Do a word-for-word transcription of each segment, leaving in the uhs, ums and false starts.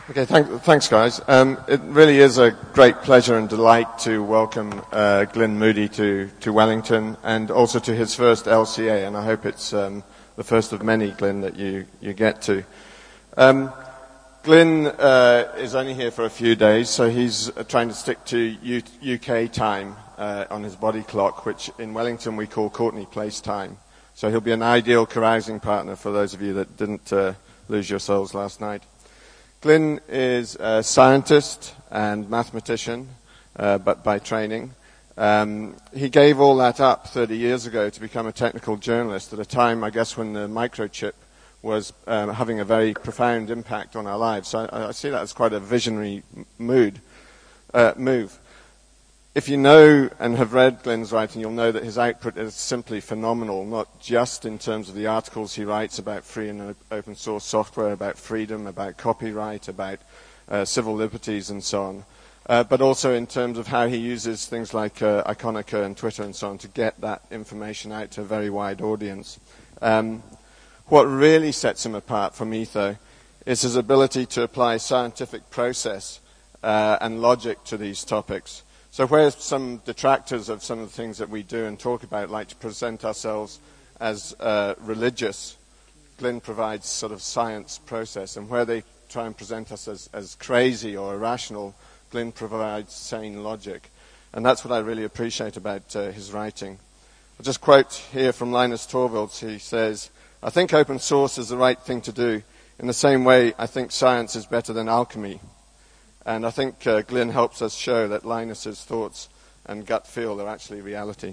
Okay, thank, thanks, guys. Um, it really is a great pleasure and delight to welcome uh, Glyn Moody to, to Wellington and also to his first L C A, and I hope it's um, the first of many, Glyn, that you, you get to. Um, Glyn uh, is only here for a few days, so he's uh, trying to stick to U- UK time uh, on his body clock, which in Wellington we call Courtney Place time. So he'll be an ideal carousing partner for those of you that didn't uh, lose your souls last night. Glyn is a scientist and mathematician, uh, but by training. Um, he gave all that up thirty years ago to become a technical journalist at a time, I guess, when the microchip was um, having a very profound impact on our lives. So I, I see that as quite a visionary mood, uh, move. If you know and have read Glyn's writing, you'll know that his output is simply phenomenal, not just in terms of the articles he writes about free and open source software, about freedom, about copyright, about uh, civil liberties and so on, uh, but also in terms of how he uses things like uh, Iconica and Twitter and so on to get that information out to a very wide audience. Um, what really sets him apart for me, though, is his ability to apply scientific process uh, and logic to these topics. So where some detractors of some of the things that we do and talk about like to present ourselves as uh, religious, Glyn provides sort of science process. And where they try and present us as, as crazy or irrational, Glyn provides sane logic. And that's what I really appreciate about uh, his writing. I'll just quote here from Linus Torvalds. He says, "I think open source is the right thing to do. In the same way, I think science is better than alchemy." And I think uh, Glyn helps us show that Linus's thoughts and gut feel are actually reality.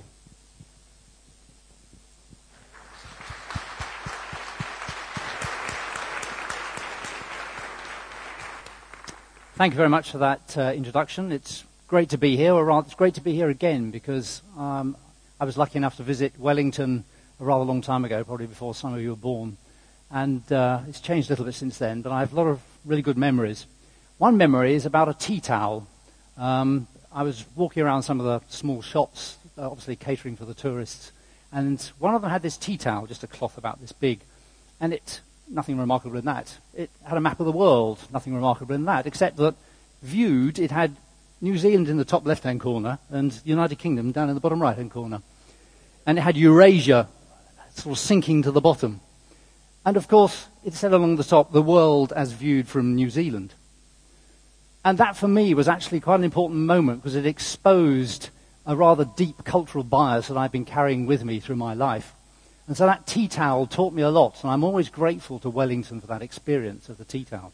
Thank you very much for that uh, introduction. It's great to be here, or rather, it's great to be here again, because um, I was lucky enough to visit Wellington a rather long time ago, probably before some of you were born. And uh, it's changed a little bit since then, but I have a lot of really good memories. One memory is about a tea towel. Um, I was walking around some of the small shops, uh, obviously catering for the tourists, and one of them had this tea towel, just a cloth about this big, and it, nothing remarkable in that. It had a map of the world, nothing remarkable in that, except that viewed, it had New Zealand in the top left-hand corner and United Kingdom down in the bottom right-hand corner. And it had Eurasia sort of sinking to the bottom. And of course, it said along the top, the world as viewed from New Zealand. And that, for me, was actually quite an important moment because it exposed a rather deep cultural bias that I've been carrying with me through my life. And so that tea towel taught me a lot, and I'm always grateful to Wellington for that experience of the tea towel.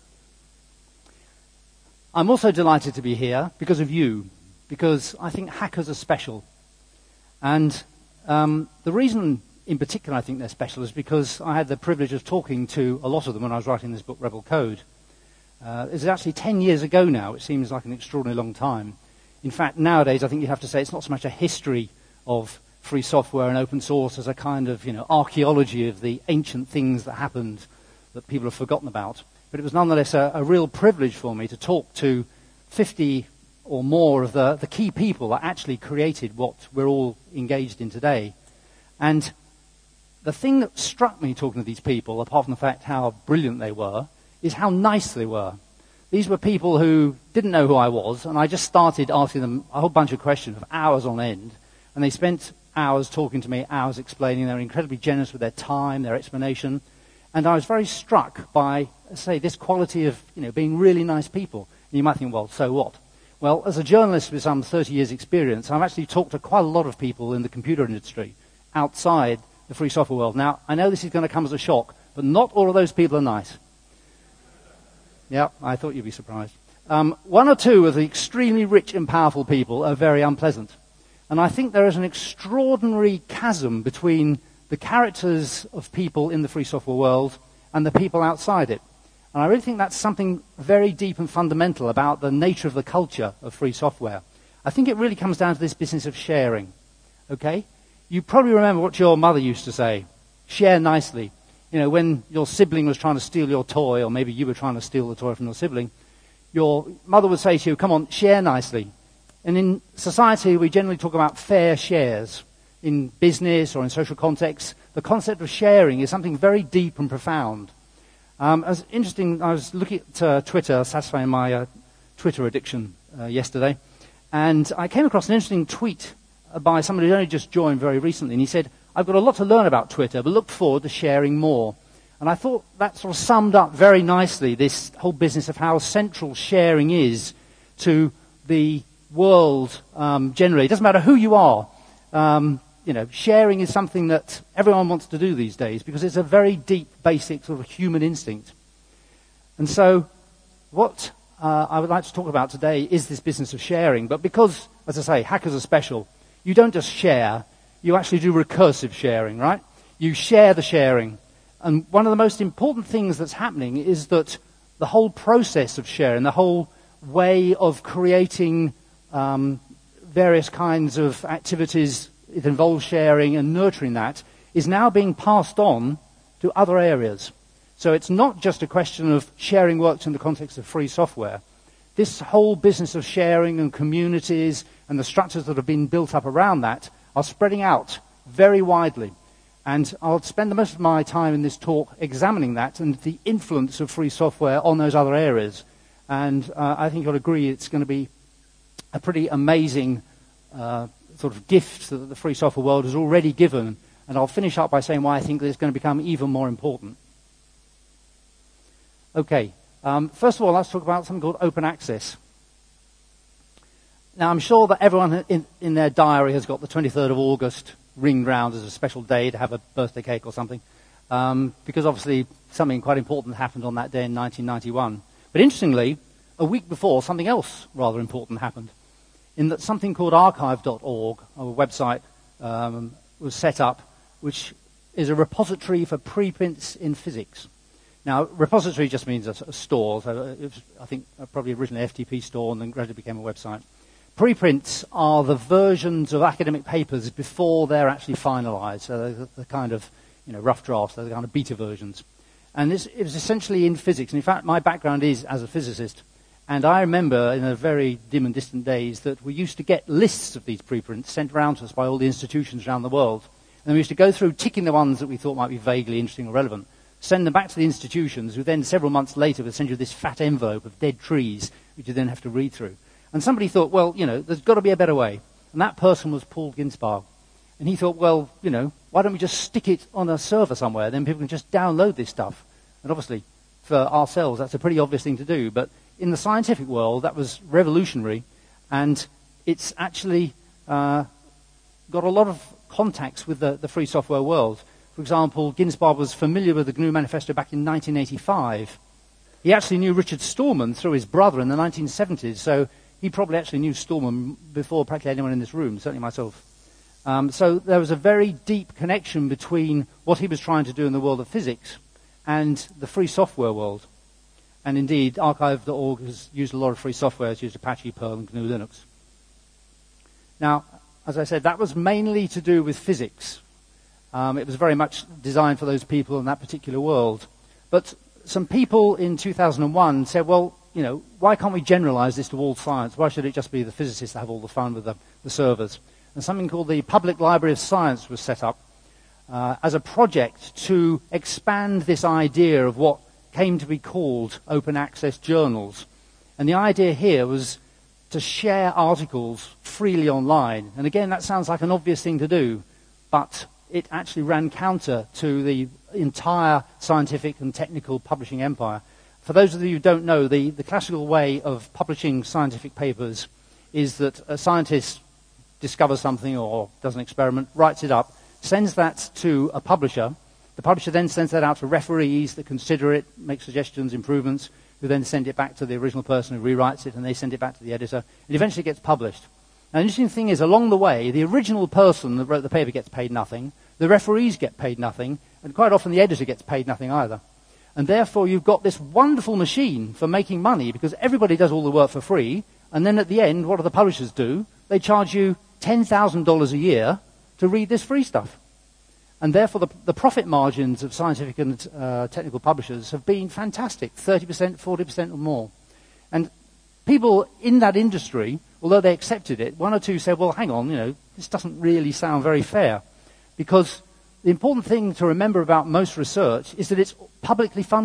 I'm also delighted to be here because of you, because I think hackers are special. And um, the reason in particular I think they're special is because I had the privilege of talking to a lot of them when I was writing this book, Rebel Code. Uh, it's actually ten years ago now. It seems like an extraordinarily long time. In fact, nowadays, I think you have to say it's not so much a history of free software and open source as a kind of, you know, archaeology of the ancient things that happened that people have forgotten about. But it was nonetheless a, a real privilege for me to talk to fifty or more of the, the key people that actually created what we're all engaged in today. And the thing that struck me talking to these people, apart from the fact how brilliant they were, is how nice they were. These were people who didn't know who I was, and I just started asking them a whole bunch of questions for hours on end, and they spent hours talking to me, hours explaining. They were incredibly generous with their time, their explanation, and I was very struck by, say, this quality of, you know, being really nice people. And you might think, well, so what? Well, as a journalist with some thirty years experience, I've actually talked to quite a lot of people in the computer industry outside the free software world. Now, I know this is going to come as a shock, but not all of those people are nice. Yeah, I thought you'd be surprised. Um, one or two of the extremely rich and powerful people are very unpleasant. And I think there is an extraordinary chasm between the characters of people in the free software world and the people outside it. And I really think that's something very deep and fundamental about the nature of the culture of free software. I think it really comes down to this business of sharing. Okay? You probably remember what your mother used to say. Share nicely. You know, when your sibling was trying to steal your toy, or maybe you were trying to steal the toy from your sibling, your mother would say to you, come on, share nicely. And in society, we generally talk about fair shares. In business or in social contexts, the concept of sharing is something very deep and profound. Um, it was interesting, I was looking at uh, Twitter, satisfying my uh, Twitter addiction uh, yesterday, and I came across an interesting tweet by somebody who only just joined very recently, and he said, I've got a lot to learn about Twitter, but look forward to sharing more. And I thought that sort of summed up very nicely this whole business of how central sharing is to the world um, generally. It doesn't matter who you are. Um, you know, sharing is something that everyone wants to do these days because it's a very deep, basic sort of human instinct. And so what uh, I would like to talk about today is this business of sharing. But because, as I say, hackers are special, you don't just share, you actually do recursive sharing, right? You share the sharing. And one of the most important things that's happening is that the whole process of sharing, the whole way of creating um, various kinds of activities, it involves sharing and nurturing that, is now being passed on to other areas. So it's not just a question of sharing works in the context of free software. This whole business of sharing and communities and the structures that have been built up around that are spreading out very widely. And I'll spend the most of my time in this talk examining that and the influence of free software on those other areas. And uh, I think you'll agree it's going to be a pretty amazing uh, sort of gift that the free software world has already given. And I'll finish up by saying why I think that it's going to become even more important. Okay, um, first of all, let's talk about something called open access. Now, I'm sure that everyone in, in their diary has got the twenty-third of August ringed round as a special day to have a birthday cake or something, um, because obviously something quite important happened on that day in nineteen ninety-one. But interestingly, a week before, something else rather important happened, in that something called archive dot org, a website, um, was set up, which is a repository for preprints in physics. Now, repository just means a, a store. So it was, I think, probably originally F T P store and then gradually became a website. Preprints are the versions of academic papers before they're actually finalized. So they're the, the kind of, you know, rough drafts. They're the kind of beta versions. And this, it was essentially in physics. And in fact, my background is as a physicist. And I remember in the very dim and distant days that we used to get lists of these preprints sent around to us by all the institutions around the world. And we used to go through ticking the ones that we thought might be vaguely interesting or relevant, send them back to the institutions, who then several months later would send you this fat envelope of dead trees, which you then have to read through. And somebody thought, well, you know, there's got to be a better way. And that person was Paul Ginsparg. And he thought, well, you know, why don't we just stick it on a server somewhere? Then people can just download this stuff. And obviously, for ourselves, that's a pretty obvious thing to do. But in the scientific world, that was revolutionary. And it's actually uh, got a lot of contacts with the, the free software world. For example, Ginsparg was familiar with the G N U Manifesto back in nineteen eighty-five. He actually knew Richard Stallman through his brother in the nineteen seventies. So he probably actually knew Stallman before practically anyone in this room, certainly myself. Um, so there was a very deep connection between what he was trying to do in the world of physics and the free software world. And indeed, archive dot org has used a lot of free software. It's used Apache, Perl, and G N U Linux. Now, as I said, that was mainly to do with physics. Um, it was very much designed for those people in that particular world. But some people in two thousand one said, well, you know, why can't we generalize this to all science? Why should it just be the physicists that have all the fun with the, the servers? And something called the Public Library of Science was set up uh, as a project to expand this idea of what came to be called open access journals. And the idea here was to share articles freely online. And again, that sounds like an obvious thing to do, but it actually ran counter to the entire scientific and technical publishing empire. For those of you who don't know, the, the classical way of publishing scientific papers is that a scientist discovers something or does an experiment, writes it up, sends that to a publisher. The publisher then sends that out to referees that consider it, make suggestions, improvements, who then send it back to the original person who rewrites it, and they send it back to the editor. It eventually gets published. Now, the interesting thing is, along the way, the original person that wrote the paper gets paid nothing, the referees get paid nothing, and quite often the editor gets paid nothing either. And therefore, you've got this wonderful machine for making money because everybody does all the work for free. And then at the end, what do the publishers do? They charge you ten thousand dollars a year to read this free stuff. And therefore, the, the profit margins of scientific and uh, technical publishers have been fantastic, thirty percent, forty percent or more. And people in that industry, although they accepted it, one or two said, well, hang on, you know, this doesn't really sound very fair. Because the important thing to remember about most research is that it's publicly funded.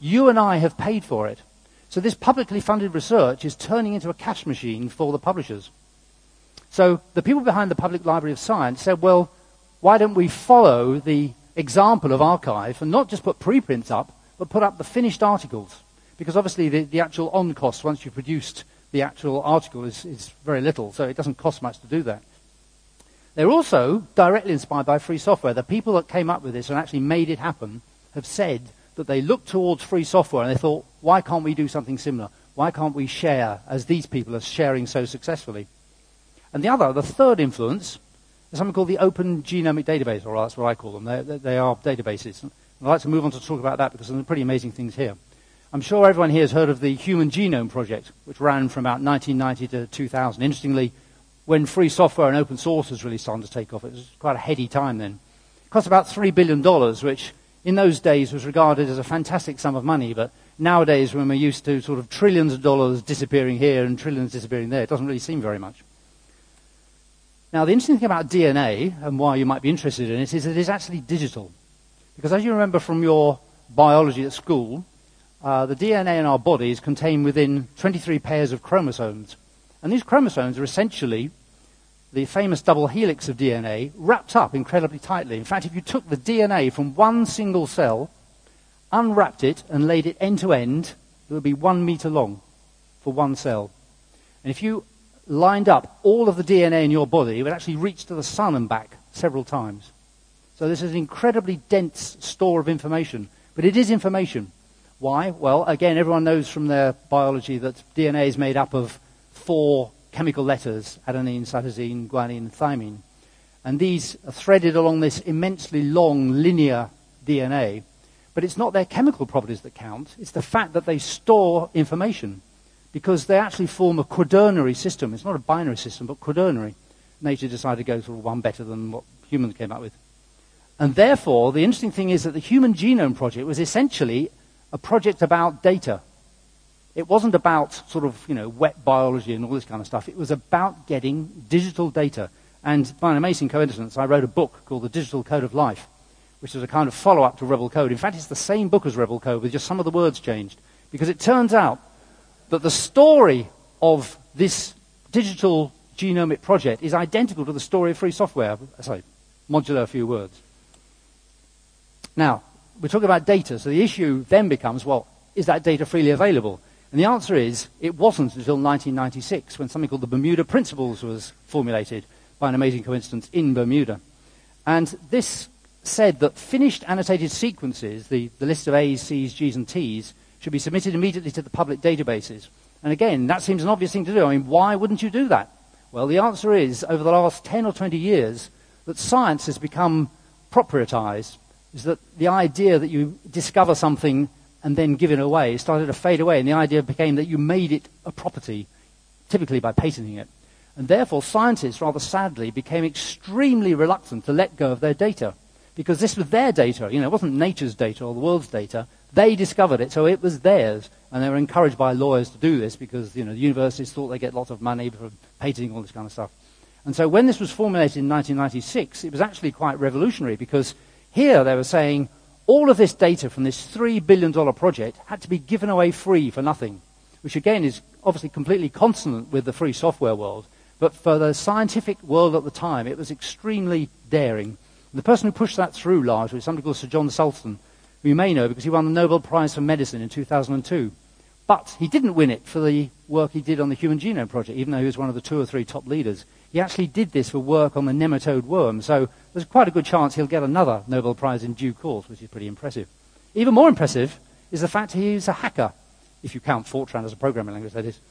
You and I have paid for it. So this publicly funded research is turning into a cash machine for the publishers. So the people behind the Public Library of Science said, well, why don't we follow the example of archive and not just put preprints up, but put up the finished articles? Because obviously the, the actual on cost once you've produced the actual article is, is very little, so it doesn't cost much to do that. They're also directly inspired by free software. The people that came up with this and actually made it happen have said that they looked towards free software and they thought, why can't we do something similar? Why can't we share as these people are sharing so successfully? And the other, the third influence, is something called the Open Genomic Database, or that's what I call them. They, they are databases. And I'd like to move on to talk about that because there's some pretty amazing things here. I'm sure everyone here has heard of the Human Genome Project, which ran from about nineteen ninety to two thousand. Interestingly, when free software and open source was really starting to take off, it was quite a heady time then. It cost about three billion dollars, which in those days was regarded as a fantastic sum of money, but nowadays when we're used to sort of trillions of dollars disappearing here and trillions disappearing there, it doesn't really seem very much. Now, the interesting thing about D N A, and why you might be interested in it, is that it is actually digital. Because as you remember from your biology at school, uh, the D N A in our bodies contain within twenty-three pairs of chromosomes. And these chromosomes are essentially the famous double helix of D N A wrapped up incredibly tightly. In fact, if you took the D N A from one single cell, unwrapped it, and laid it end to end, it would be one meter long for one cell. And if you lined up all of the D N A in your body, it would actually reach to the sun and back several times. So this is an incredibly dense store of information. But it is information. Why? Well, again, everyone knows from their biology that D N A is made up of four chemical letters, adenine, cytosine, guanine, thymine. And these are threaded along this immensely long linear D N A. But it's not their chemical properties that count. It's the fact that they store information, because they actually form a quaternary system. It's not a binary system, but quaternary. Nature decided to go sort of one better than what humans came up with. And therefore, the interesting thing is that the Human Genome Project was essentially a project about data. It wasn't about sort of, you know, wet biology and all this kind of stuff. It was about getting digital data. And by an amazing coincidence, I wrote a book called The Digital Code of Life, which is a kind of follow-up to Rebel Code. In fact, it's the same book as Rebel Code, with just some of the words changed. Because it turns out that the story of this digital genomic project is identical to the story of free software. Sorry, modular a few words. Now, we're talking about data, so the issue then becomes, well, is that data freely available? And the answer is, it wasn't until nineteen ninety-six, when something called the Bermuda Principles was formulated by an amazing coincidence in Bermuda. And this said that finished annotated sequences, the, the list of A's, C's, G's, and T's, should be submitted immediately to the public databases. And again, that seems an obvious thing to do. I mean, why wouldn't you do that? Well, the answer is, over the last ten or twenty years, that science has become proprietized. Is that the idea that you discover something and then give it away started to fade away, and the idea became that you made it a property, typically by patenting it. And therefore, scientists, rather sadly, became extremely reluctant to let go of their data, because this was their data. You know, it wasn't nature's data or the world's data. They discovered it, so it was theirs, and they were encouraged by lawyers to do this because, you know, the universities thought they get lots of money for patenting all this kind of stuff. And so when this was formulated in nineteen ninety-six, it was actually quite revolutionary, because here they were saying all of this data from this three billion dollars project had to be given away free for nothing, which again is obviously completely consonant with the free software world. But for the scientific world at the time, it was extremely daring. And the person who pushed that through largely was somebody called Sir John Sulston, who you may know because he won the Nobel Prize for Medicine in two thousand two. But he didn't win it for the work he did on the Human Genome Project, even though he was one of the two or three top leaders. He actually did this for work on the nematode worm, so there's quite a good chance he'll get another Nobel Prize in due course, which is pretty impressive. Even more impressive is the fact he's a hacker, if you count Fortran as a programming language, that is.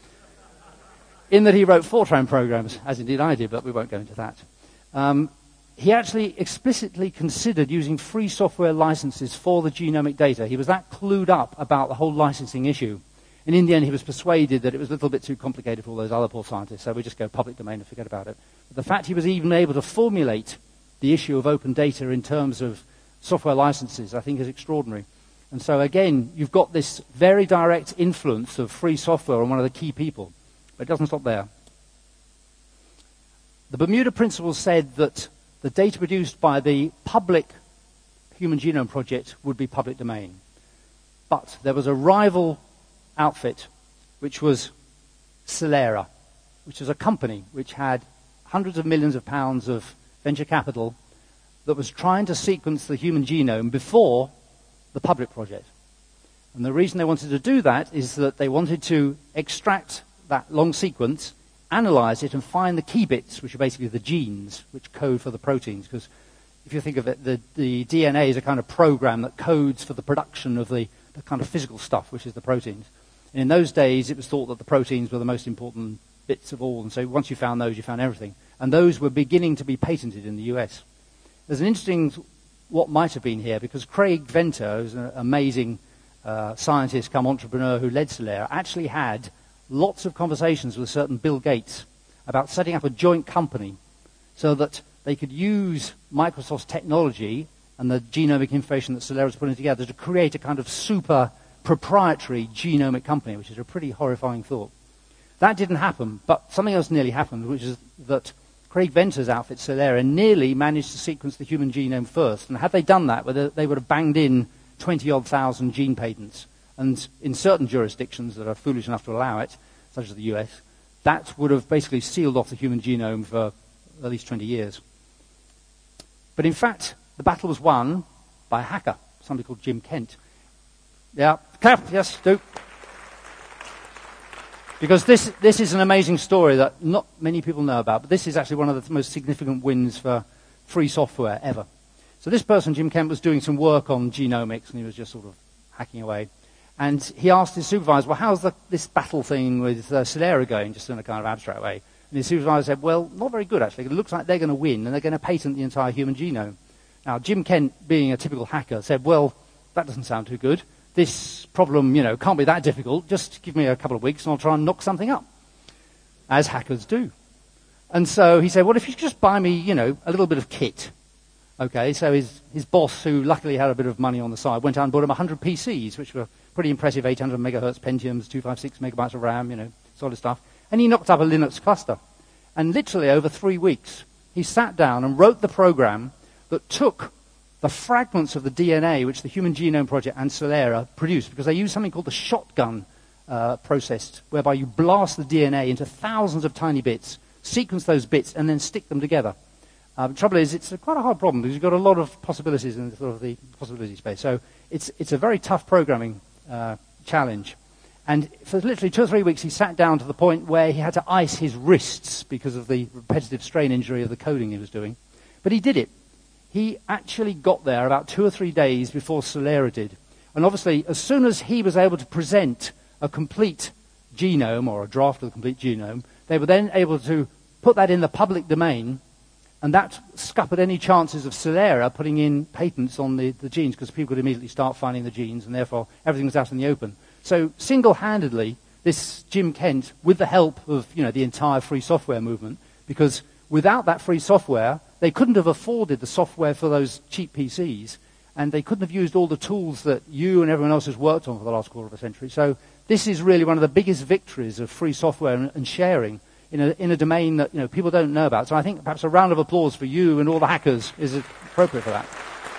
In that he wrote Fortran programs, as indeed I did, but we won't go into that. Um, he actually explicitly considered using free software licenses for the genomic data. He was that clued up about the whole licensing issue. And in the end, he was persuaded that it was a little bit too complicated for all those other poor scientists, so we just go public domain and forget about it. But the fact he was even able to formulate the issue of open data in terms of software licenses, I think, is extraordinary. And so, again, you've got this very direct influence of free software on one of the key people. But it doesn't stop there. The Bermuda Principles said that the data produced by the public Human Genome Project would be public domain. But there was a rival outfit, which was Celera, which was a company which had hundreds of millions of pounds of venture capital that was trying to sequence the human genome before the public project. And the reason they wanted to do that is that they wanted to extract that long sequence, analyze it, and find the key bits, which are basically the genes, which code for the proteins. Because if you think of it, the, the D N A is a kind of program that codes for the production of the, the kind of physical stuff, which is the proteins. And in those days, it was thought that the proteins were the most important bits of all. And so once you found those, you found everything. And those were beginning to be patented in the U S. There's an interesting what might have been here, because Craig Venter, who's an amazing uh, scientist come entrepreneur who led Celera, actually had lots of conversations with a certain Bill Gates about setting up a joint company so that they could use Microsoft's technology and the genomic information that Celera was putting together to create a kind of super proprietary genomic company, which is a pretty horrifying thought. That didn't happen, but something else nearly happened, which is that Craig Venter's outfit, Celera, nearly managed to sequence the human genome first. And had they done that, they would have banged in twenty-odd thousand gene patents. And in certain jurisdictions that are foolish enough to allow it, such as the U S, that would have basically sealed off the human genome for at least twenty years. But in fact, the battle was won by a hacker, somebody called Jim Kent. Yeah, clap, yes, do. Because this, this is an amazing story that not many people know about, but this is actually one of the most significant wins for free software ever. So this person, Jim Kent, was doing some work on genomics, and he was just sort of hacking away. And he asked his supervisor, well, how's the, this battle thing with uh, Celera going, just in a kind of abstract way? And his supervisor said, well, not very good, actually. It looks like they're going to win, and they're going to patent the entire human genome. Now, Jim Kent, being a typical hacker, said, well, that doesn't sound too good. This problem, you know, can't be that difficult. Just give me a couple of weeks and I'll try and knock something up, as hackers do. And so he said, well, if you could just buy me, you know, a little bit of kit. Okay, so his, his boss, who luckily had a bit of money on the side, went out and bought him one hundred P Cs, which were pretty impressive, eight hundred megahertz Pentiums, two fifty-six megabytes of RAM, you know, solid stuff. And he knocked up a Linux cluster. And literally over three weeks, he sat down and wrote the program that took the fragments of the D N A which the Human Genome Project and Celera produced, because they use something called the shotgun uh, process, whereby you blast the D N A into thousands of tiny bits, sequence those bits, and then stick them together. Uh, the trouble is, it's a quite a hard problem, because you've got a lot of possibilities in the, sort of the possibility space. So it's, it's a very tough programming uh, challenge. And for literally two or three weeks, he sat down to the point where he had to ice his wrists because of the repetitive strain injury of the coding he was doing. But he did it. He actually got there about two or three days before Celera did. And obviously, as soon as he was able to present a complete genome, or a draft of the complete genome, they were then able to put that in the public domain, and that scuppered any chances of Celera putting in patents on the, the genes, because people could immediately start finding the genes, and therefore everything was out in the open. So single-handedly, this Jim Kent, with the help of, you know, the entire free software movement, because without that free software, they couldn't have afforded the software for those cheap P Cs, and they couldn't have used all the tools that you and everyone else has worked on for the last quarter of a century. So this is really one of the biggest victories of free software and, and sharing in a, in a domain that, you know, people don't know about. So I think perhaps a round of applause for you and all the hackers is appropriate for that.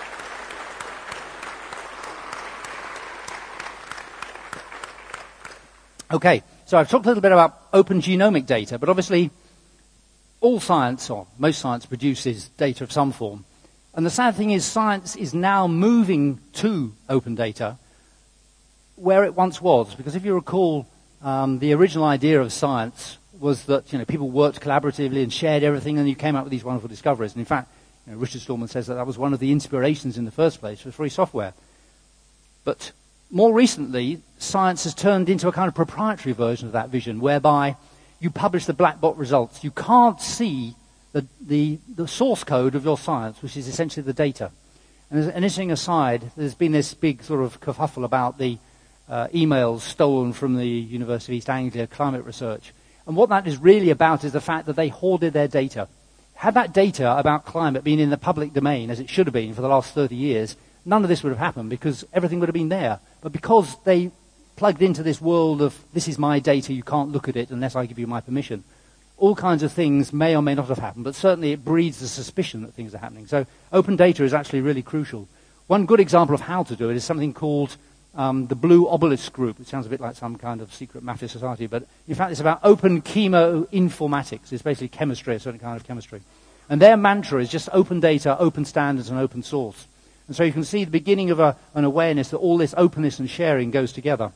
Okay, so I've talked a little bit about open genomic data, but obviously all science, or most science, produces data of some form. And the sad thing is science is now moving to open data where it once was. Because if you recall, um, the original idea of science was that, you know, people worked collaboratively and shared everything, and you came up with these wonderful discoveries. And in fact, you know, Richard Stallman says that that was one of the inspirations in the first place for free software. But more recently, science has turned into a kind of proprietary version of that vision, whereby you publish the black box results. You can't see the, the, the source code of your science, which is essentially the data. And as an interesting aside, there's been this big sort of kerfuffle about the uh, emails stolen from the University of East Anglia climate research. And what that is really about is the fact that they hoarded their data. Had that data about climate been in the public domain, as it should have been for the last thirty years, none of this would have happened, because everything would have been there. But because they plugged into this world of, this is my data, you can't look at it unless I give you my permission, all kinds of things may or may not have happened, but certainly it breeds the suspicion that things are happening. So open data is actually really crucial. One good example of how to do it is something called um, the Blue Obelisk Group. It sounds a bit like some kind of secret mafia society, but in fact it's about open chemoinformatics. It's basically chemistry, a certain kind of chemistry. And their mantra is just open data, open standards, and open source. And so you can see the beginning of a, an awareness that all this openness and sharing goes together.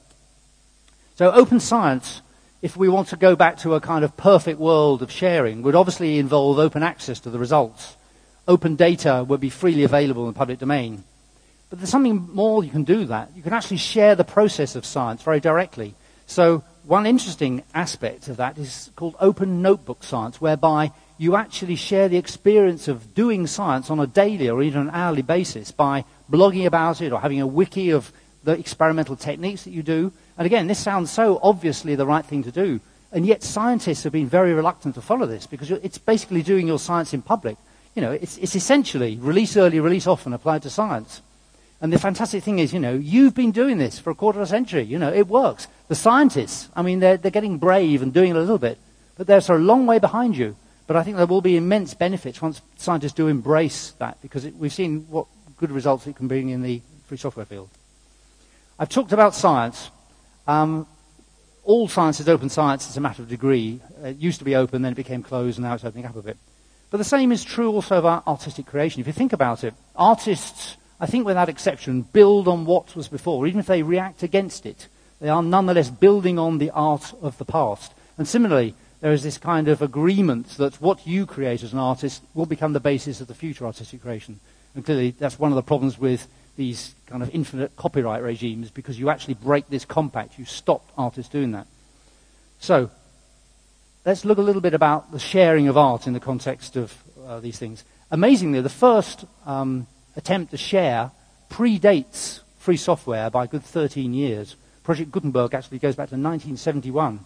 So open science, if we want to go back to a kind of perfect world of sharing, would obviously involve open access to the results. Open data would be freely available in the public domain. But there's something more you can do that. You can actually share the process of science very directly. So one interesting aspect of that is called open notebook science, whereby you actually share the experience of doing science on a daily or even an hourly basis by blogging about it or having a wiki of the experimental techniques that you do. And again, this sounds so obviously the right thing to do. And yet scientists have been very reluctant to follow this because it's basically doing your science in public. You know, it's, it's essentially release early, release often applied to science. And the fantastic thing is, you know, you've been doing this for a quarter of a century. You know, it works. The scientists, I mean, they're, they're getting brave and doing it a little bit. But they're sort of a long way behind you. But I think there will be immense benefits once scientists do embrace that, because it, we've seen what good results it can bring in the free software field. I've talked about science. Um, all science is open science. It's a matter of degree. It used to be open, then it became closed, and now it's opening up a bit. But the same is true also about artistic creation. If you think about it, artists, I think without exception, build on what was before. Even if they react against it, they are nonetheless building on the art of the past. And similarly, there is this kind of agreement that what you create as an artist will become the basis of the future artistic creation. And clearly, that's one of the problems with these kind of infinite copyright regimes, because you actually break this compact. You stop artists doing that. So, let's look a little bit about the sharing of art in the context of uh, these things. Amazingly, the first um, attempt to share predates free software by a good thirteen years. Project Gutenberg actually goes back to nineteen seventy-one.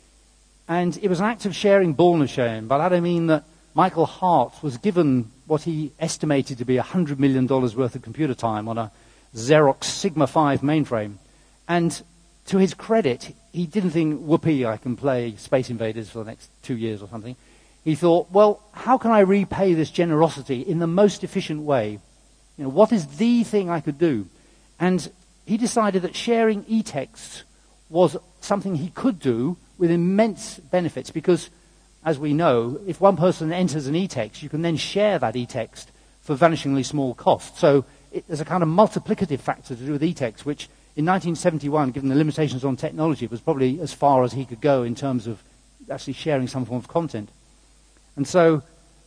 And it was an act of sharing born of sharing. By that I mean that Michael Hart was given what he estimated to be one hundred million dollars worth of computer time on a Xerox Sigma five mainframe. And to his credit, he didn't think, whoopee, I can play Space Invaders for the next two years or something. He thought, well, how can I repay this generosity in the most efficient way? You know, what is the thing I could do? And he decided that sharing e-text was something he could do with immense benefits, because, as we know, if one person enters an e-text, you can then share that e-text for vanishingly small cost. So it, there's a kind of multiplicative factor to do with e-text, which in nineteen seventy-one, given the limitations on technology, was probably as far as he could go in terms of actually sharing some form of content. And so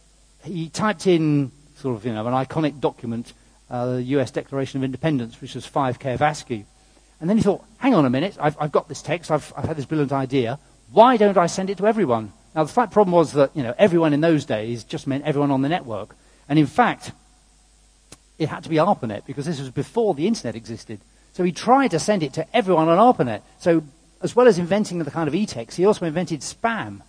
he typed in sort of, you know, an iconic document, uh, the U S Declaration of Independence, which was five K of ASCII. And then he thought, hang on a minute, I've, I've got this text, I've, I've had this brilliant idea. Why don't I send it to everyone? Now, the slight problem was that, you know, everyone in those days just meant everyone on the network. And in fact, it had to be ARPANET, because this was before the internet existed. So he tried to send it to everyone on ARPANET. So as well as inventing the kind of e-text, he also invented spam.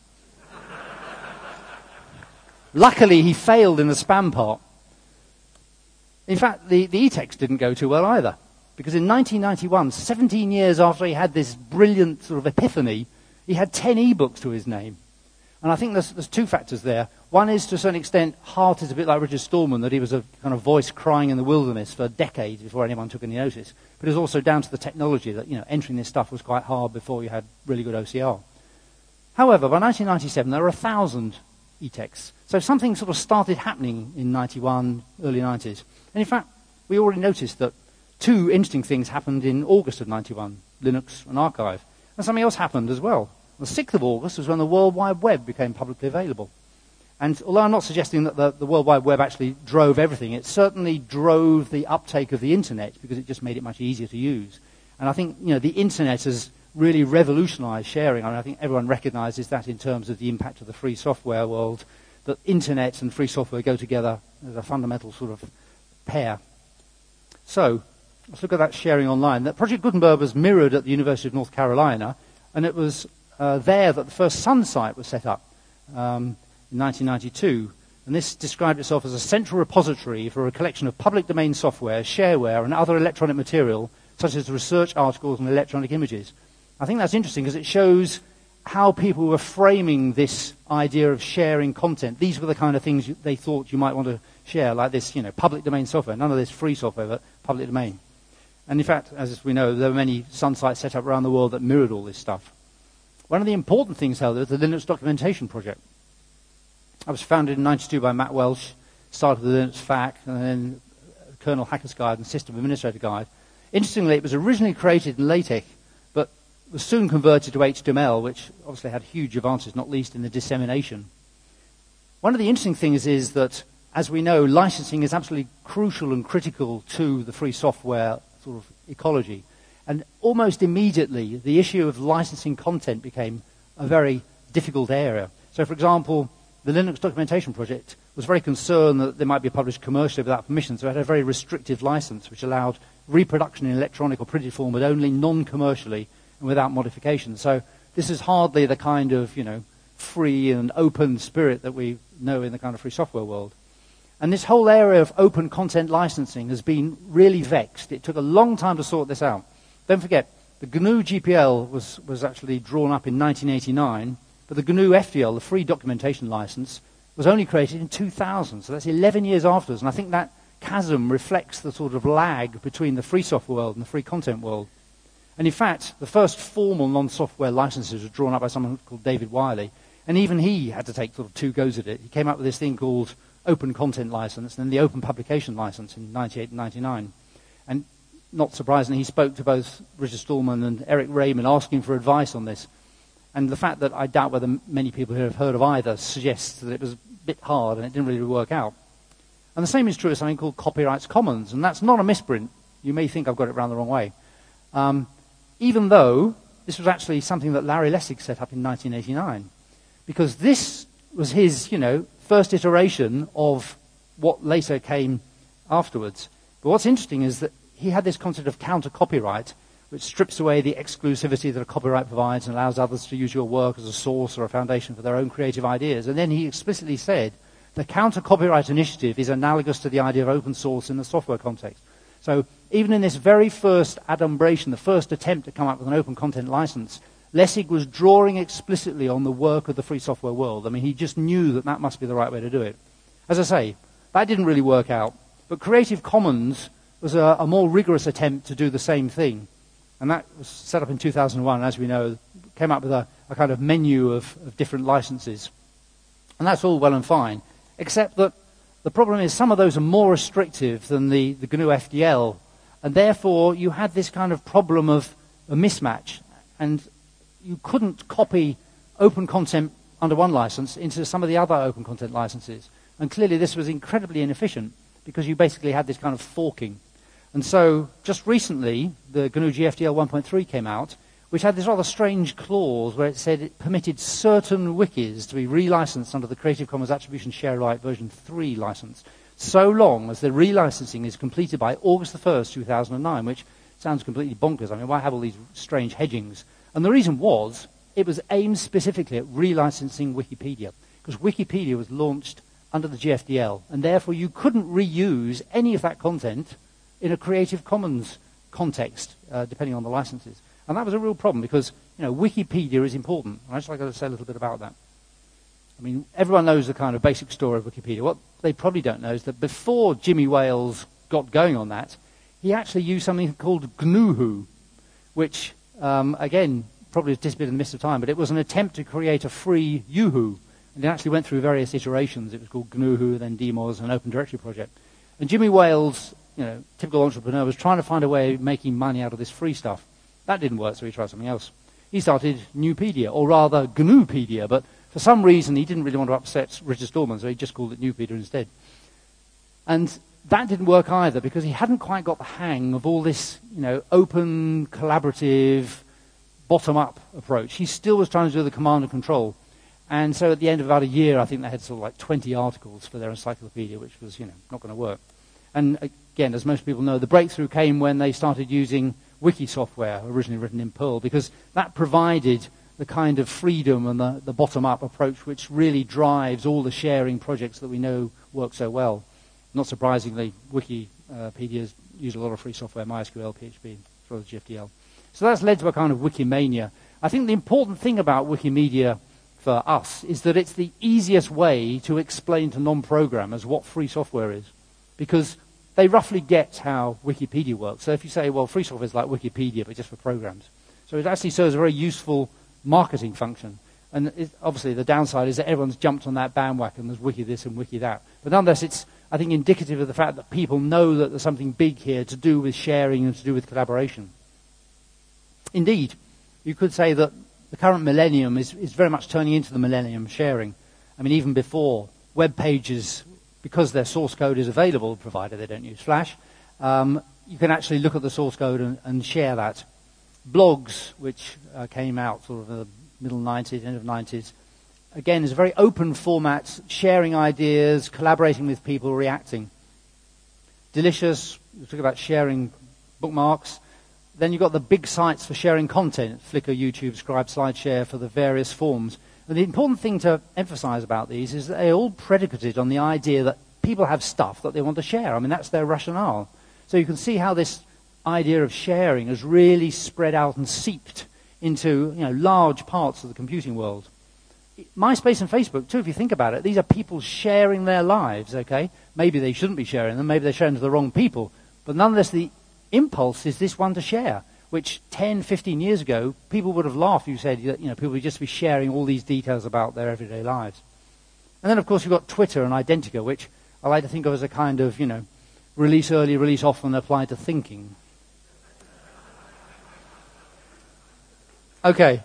Luckily, he failed in the spam part. In fact, the, the e-text didn't go too well either. Because in nineteen ninety-one, seventeen years after he had this brilliant sort of epiphany, he had ten e-books to his name. And I think there's, there's two factors there. One is, to a certain extent, Hart is a bit like Richard Stallman, that he was a kind of voice crying in the wilderness for decades before anyone took any notice. But it was also down to the technology that, you know, entering this stuff was quite hard before you had really good O C R. However, by nineteen ninety-seven, there were a thousand e-texts. So something sort of started happening in ninety-one, early nineties. And in fact, we already noticed that two interesting things happened in August of ninety-one, Linux and Archive. And something else happened as well. The sixth of August was when the World Wide Web became publicly available. And although I'm not suggesting that the, the World Wide Web actually drove everything, it certainly drove the uptake of the internet, because it just made it much easier to use. And I think, you know, the internet has really revolutionized sharing. I mean, I think everyone recognizes that in terms of the impact of the free software world, that internet and free software go together as a fundamental sort of pair. So, let's look at that sharing online. That Project Gutenberg was mirrored at the University of North Carolina, and it was uh, there that the first Sun site was set up um, in nineteen ninety-two. And this described itself as a central repository for a collection of public domain software, shareware, and other electronic material, such as research articles and electronic images. I think that's interesting because it shows how people were framing this idea of sharing content. These were the kind of things you, they thought you might want to share, like this, you know, public domain software. None of this free software, but public domain. And in fact, as we know, there were many Sun sites set up around the world that mirrored all this stuff. One of the important things, however, is the Linux Documentation Project. It was founded in ninety-two by Matt Welch, started the Linux F A Q, and then Kernel Hacker's Guide and System Administrator Guide. Interestingly, it was originally created in LaTeX, but was soon converted to H T M L, which obviously had huge advantages, not least in the dissemination. One of the interesting things is that, as we know, licensing is absolutely crucial and critical to the free software sort of ecology. And almost immediately, the issue of licensing content became a very difficult area. So, for example, the Linux Documentation Project was very concerned that they might be published commercially without permission, so it had a very restrictive license which allowed reproduction in electronic or printed form, but only non-commercially and without modification. So this is hardly the kind of, you know, free and open spirit that we know in the kind of free software world. And this whole area of open content licensing has been really vexed. It took a long time to sort this out. Don't forget, the G N U G P L was, was actually drawn up in nineteen eighty-nine, but the G N U F D L, the free documentation license, was only created in two thousand, so that's eleven years afterwards. And I think that chasm reflects the sort of lag between the free software world and the free content world. And in fact, the first formal non-software licenses were drawn up by someone called David Wiley, and even he had to take sort of two goes at it. He came up with this thing called Open Content License, and then the Open Publication License in ninety-eight and ninety-nine. And not surprisingly, he spoke to both Richard Stallman and Eric Raymond asking for advice on this. And the fact that I doubt whether many people here have heard of either suggests that it was a bit hard and it didn't really work out. And the same is true of something called Copyrights Commons, and that's not a misprint. You may think I've got it round the wrong way. Um, even though this was actually something that Larry Lessig set up in nineteen eighty-nine. Because this was his, you know, first iteration of what later came afterwards. But what's interesting is that he had this concept of counter-copyright, which strips away the exclusivity that a copyright provides and allows others to use your work as a source or a foundation for their own creative ideas. And then he explicitly said the counter-copyright initiative is analogous to the idea of open source in the software context. So even in this very first adumbration, the first attempt to come up with an open content license, Lessig was drawing explicitly on the work of the free software world. I mean, he just knew that that must be the right way to do it. As I say, that didn't really work out. But Creative Commons was a, a more rigorous attempt to do the same thing. And that was set up in two thousand one, and as we know, came up with a, a kind of menu of, of different licenses. And that's all well and fine, except that the problem is some of those are more restrictive than the, the G N U F D L, and therefore you had this kind of problem of a mismatch, and you couldn't copy open content under one license into some of the other open content licenses. And clearly this was incredibly inefficient, because you basically had this kind of forking. And so, just recently, the G N U G F D L one point three came out, which had this rather strange clause where it said it permitted certain wikis to be relicensed under the Creative Commons Attribution Share Alike version three license, so long as the relicensing is completed by August the first, two thousand nine, which sounds completely bonkers. I mean, why have all these strange hedgings? And the reason was, it was aimed specifically at relicensing Wikipedia, because Wikipedia was launched under the G F D L, and therefore you couldn't reuse any of that content in a Creative Commons context, uh, depending on the licenses. And that was a real problem because, you know, Wikipedia is important. And I'd just like to say a little bit about that. I mean, everyone knows the kind of basic story of Wikipedia. What they probably don't know is that before Jimmy Wales got going on that, he actually used something called G N U H U, which, um, again, probably has disappeared in the midst of time, but it was an attempt to create a free Yoo-hoo. And it actually went through various iterations. It was called G N U H U, then D M O S, an Open Directory project. And Jimmy Wales, you know, typical entrepreneur, was trying to find a way of making money out of this free stuff. That didn't work, so he tried something else. He started Newpedia, or rather GNUpedia, but for some reason he didn't really want to upset Richard Stallman, so he just called it Newpedia instead. And that didn't work either, because he hadn't quite got the hang of all this, you know, open, collaborative, bottom-up approach. He still was trying to do the command and control. And so at the end of about a year, I think they had sort of like twenty articles for their encyclopedia, which was, you know, not going to work. And again, as most people know, the breakthrough came when they started using wiki software, originally written in Perl, because that provided the kind of freedom and the, the bottom-up approach which really drives all the sharing projects that we know work so well. Not surprisingly, Wikipedias use a lot of free software, MySQL, P H P, as well as G F D L. So that's led to a kind of Wikimania. I think the important thing about Wikimedia for us is that it's the easiest way to explain to non-programmers what free software is. Because they roughly get how Wikipedia works. So if you say, well, free software is like Wikipedia, but just for programs. So it actually serves a very useful marketing function. And it, obviously the downside is that everyone's jumped on that bandwagon. There's wiki this and wiki that. But nonetheless, it's, I think, indicative of the fact that people know that there's something big here to do with sharing and to do with collaboration. Indeed, you could say that the current millennium is, is very much turning into the millennium of sharing. I mean, even before, web pages, because their source code is available, provided they don't use Flash, um, you can actually look at the source code and, and share that. Blogs, which uh, came out sort of in the middle nineties, end of nineties, again, is a very open format, sharing ideas, collaborating with people, reacting. Delicious, we talk about sharing bookmarks. Then you've got the big sites for sharing content, Flickr, YouTube, Scribe, SlideShare, for the various forms. And the important thing to emphasize about these is that they're all predicated on the idea that people have stuff that they want to share. I mean, that's their rationale. So you can see how this idea of sharing has really spread out and seeped into, you know, large parts of the computing world. MySpace and Facebook, too, if you think about it, these are people sharing their lives, okay? Maybe they shouldn't be sharing them, maybe they're sharing to the wrong people. But nonetheless, the impulse is this one to share, which ten, fifteen years ago, people would have laughed if you said that, you know, people would just be sharing all these details about their everyday lives. And then, of course, you've got Twitter and Identica, which I like to think of as a kind of, you know, release early, release often applied to thinking. Okay.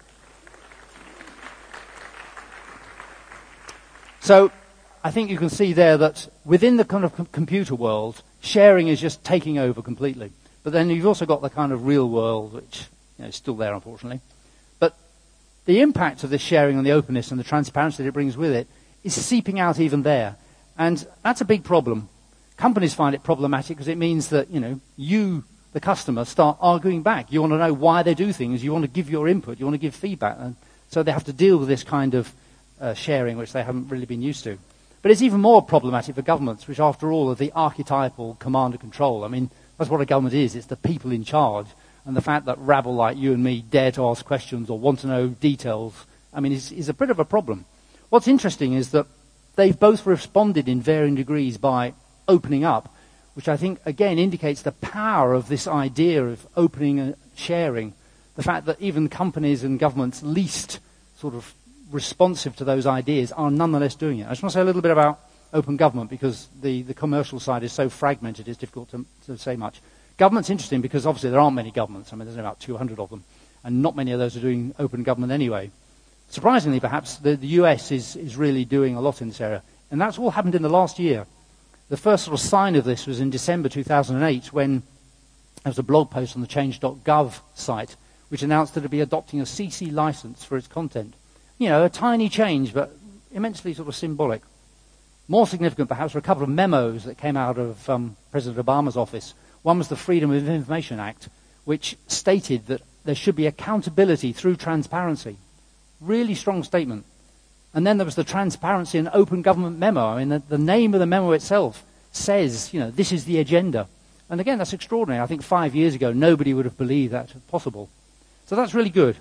So I think you can see there that within the kind of com- computer world, sharing is just taking over completely. But then you've also got the kind of real world, which, you know, is still there, unfortunately. But the impact of this sharing and the openness and the transparency that it brings with it is seeping out even there. And that's a big problem. Companies find it problematic because it means that, you know, you, the customer, start arguing back. You want to know why they do things. You want to give your input. You want to give feedback. And so they have to deal with this kind of uh, sharing, which they haven't really been used to. But it's even more problematic for governments, which, after all, are the archetypal command and control. I mean, that's what a government is. It's the people in charge. And the fact that rabble like you and me dare to ask questions or want to know details, I mean, is, is a bit of a problem. What's interesting is that they've both responded in varying degrees by opening up, which I think, again, indicates the power of this idea of opening and sharing. The fact that even companies and governments least sort of responsive to those ideas are nonetheless doing it. I just want to say a little bit about open government, because the, the commercial side is so fragmented, it's difficult to, to say much. Government's interesting because obviously there aren't many governments. I mean, there's about two hundred of them, and not many of those are doing open government anyway. Surprisingly, perhaps, the, the U S is, is really doing a lot in this area, and that's all happened in the last year. The first sort of sign of this was in December two thousand eight, when there was a blog post on the change dot gov site which announced that it would be adopting a C C license for its content. You know, a tiny change, but immensely sort of symbolic. More significant, perhaps, were a couple of memos that came out of um, President Obama's office. One was the Freedom of Information Act, which stated that there should be accountability through transparency. Really strong statement. And then there was the Transparency and Open Government Memo. I mean, the, the name of the memo itself says, you know, this is the agenda. And again, that's extraordinary. I think five years ago, nobody would have believed that possible. So that's really good.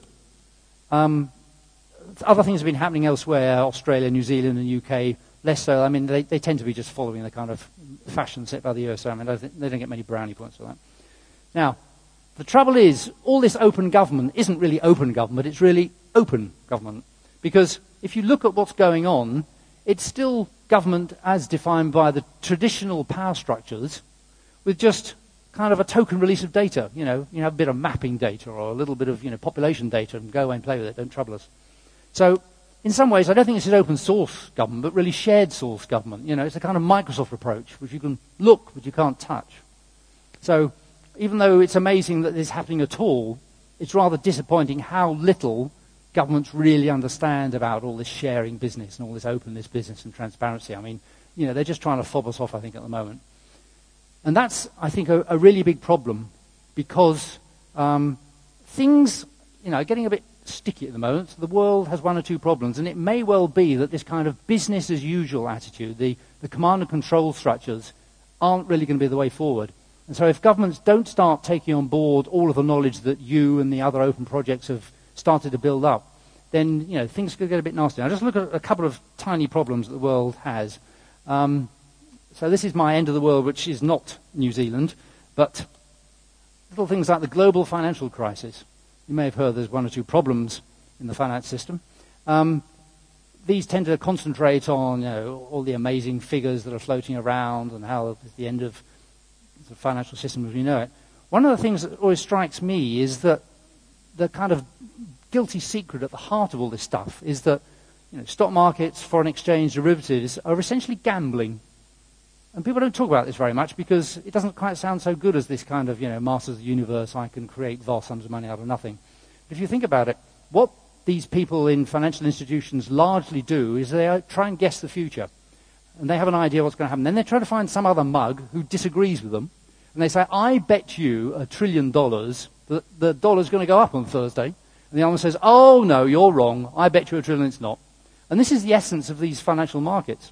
Um, other things have been happening elsewhere, Australia, New Zealand, and U K, less so. I mean, they, they tend to be just following the kind of fashion set by the U S A. I mean, they don't get many brownie points for that. Now, the trouble is, all this open government isn't really open government, it's really open government. Because if you look at what's going on, it's still government as defined by the traditional power structures, with just kind of a token release of data. You know, you have a bit of mapping data or a little bit of, you know, population data, and go away and play with it, don't trouble us. So, in some ways, I don't think this is open source government, but really shared source government. You know, it's a kind of Microsoft approach, which you can look, but you can't touch. So, even though it's amazing that this is happening at all, it's rather disappointing how little governments really understand about all this sharing business and all this openness business and transparency. I mean, you know, they're just trying to fob us off, I think, at the moment. And that's, I think, a, a really big problem, because um, things, you know, are getting a bit sticky at the moment. The world has one or two problems, and it may well be that this kind of business as usual attitude, the, the command and control structures, aren't really going to be the way forward. And so if governments don't start taking on board all of the knowledge that you and the other open projects have started to build up, then, you know, things could get a bit nasty. Now, just look at a couple of tiny problems that the world has. Um, So this is my end of the world, which is not New Zealand, but little things like the global financial crisis. You may have heard there's one or two problems in the finance system. Um, these tend to concentrate on, you know, all the amazing figures that are floating around and how it's the end of the financial system as we know it. One of the things that always strikes me is that the kind of guilty secret at the heart of all this stuff is that, you know, stock markets, foreign exchange, derivatives are essentially gambling. And people don't talk about this very much because it doesn't quite sound so good as this kind of, you know, masters of the universe, I can create vast sums of money out of nothing. But if you think about it, what these people in financial institutions largely do is they try and guess the future. And they have an idea what's going to happen. Then they try to find some other mug who disagrees with them. And they say, I bet you a trillion dollars that the dollar's going to go up on Thursday. And the other one says, oh, no, you're wrong. I bet you a trillion it's not. And this is the essence of these financial markets.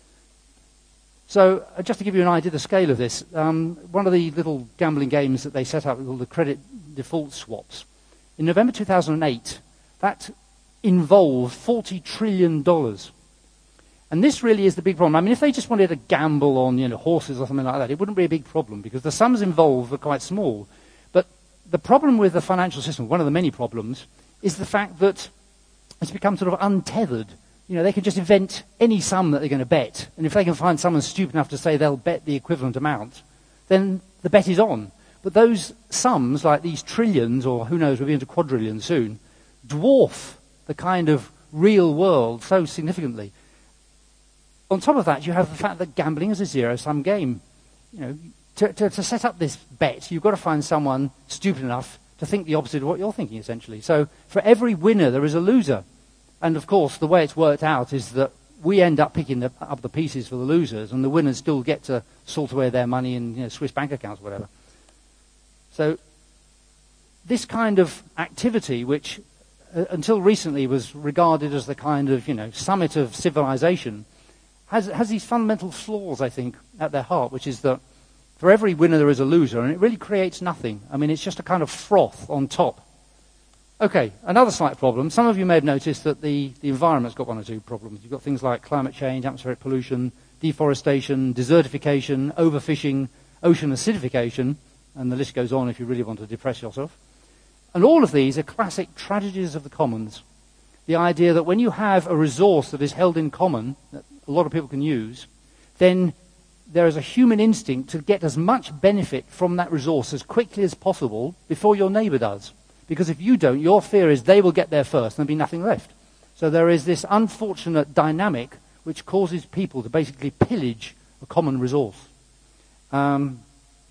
So uh, just to give you an idea of the scale of this, um, one of the little gambling games that they set up called the credit default swaps. In November two thousand eight, that involved forty trillion dollars. And this really is the big problem. I mean, if they just wanted to gamble on, you know, horses or something like that, it wouldn't be a big problem because the sums involved are quite small. But the problem with the financial system, one of the many problems, is the fact that it's become sort of untethered. You know, they can just invent any sum that they're going to bet. And if they can find someone stupid enough to say they'll bet the equivalent amount, then the bet is on. But those sums, like these trillions, or who knows, we'll be into quadrillions soon, dwarf the kind of real world so significantly. On top of that, you have the fact that gambling is a zero-sum game. You know, to, to, to set up this bet, you've got to find someone stupid enough to think the opposite of what you're thinking, essentially. So for every winner, there is a loser. And, of course, the way it's worked out is that we end up picking the, up the pieces for the losers, and the winners still get to salt away their money in, you know, Swiss bank accounts or whatever. So this kind of activity, which uh, until recently was regarded as the kind of, you know, summit of civilization, has, has these fundamental flaws, I think, at their heart, which is that for every winner there is a loser, and it really creates nothing. I mean, it's just a kind of froth on top. Okay, another slight problem. Some of you may have noticed that the, the environment's got one or two problems. You've got things like climate change, atmospheric pollution, deforestation, desertification, overfishing, ocean acidification, and the list goes on if you really want to depress yourself. And all of these are classic tragedies of the commons. The idea that when you have a resource that is held in common, that a lot of people can use, then there is a human instinct to get as much benefit from that resource as quickly as possible before your neighbour does. Because if you don't, your fear is they will get there first and there'll be nothing left. So there is this unfortunate dynamic which causes people to basically pillage a common resource. Um,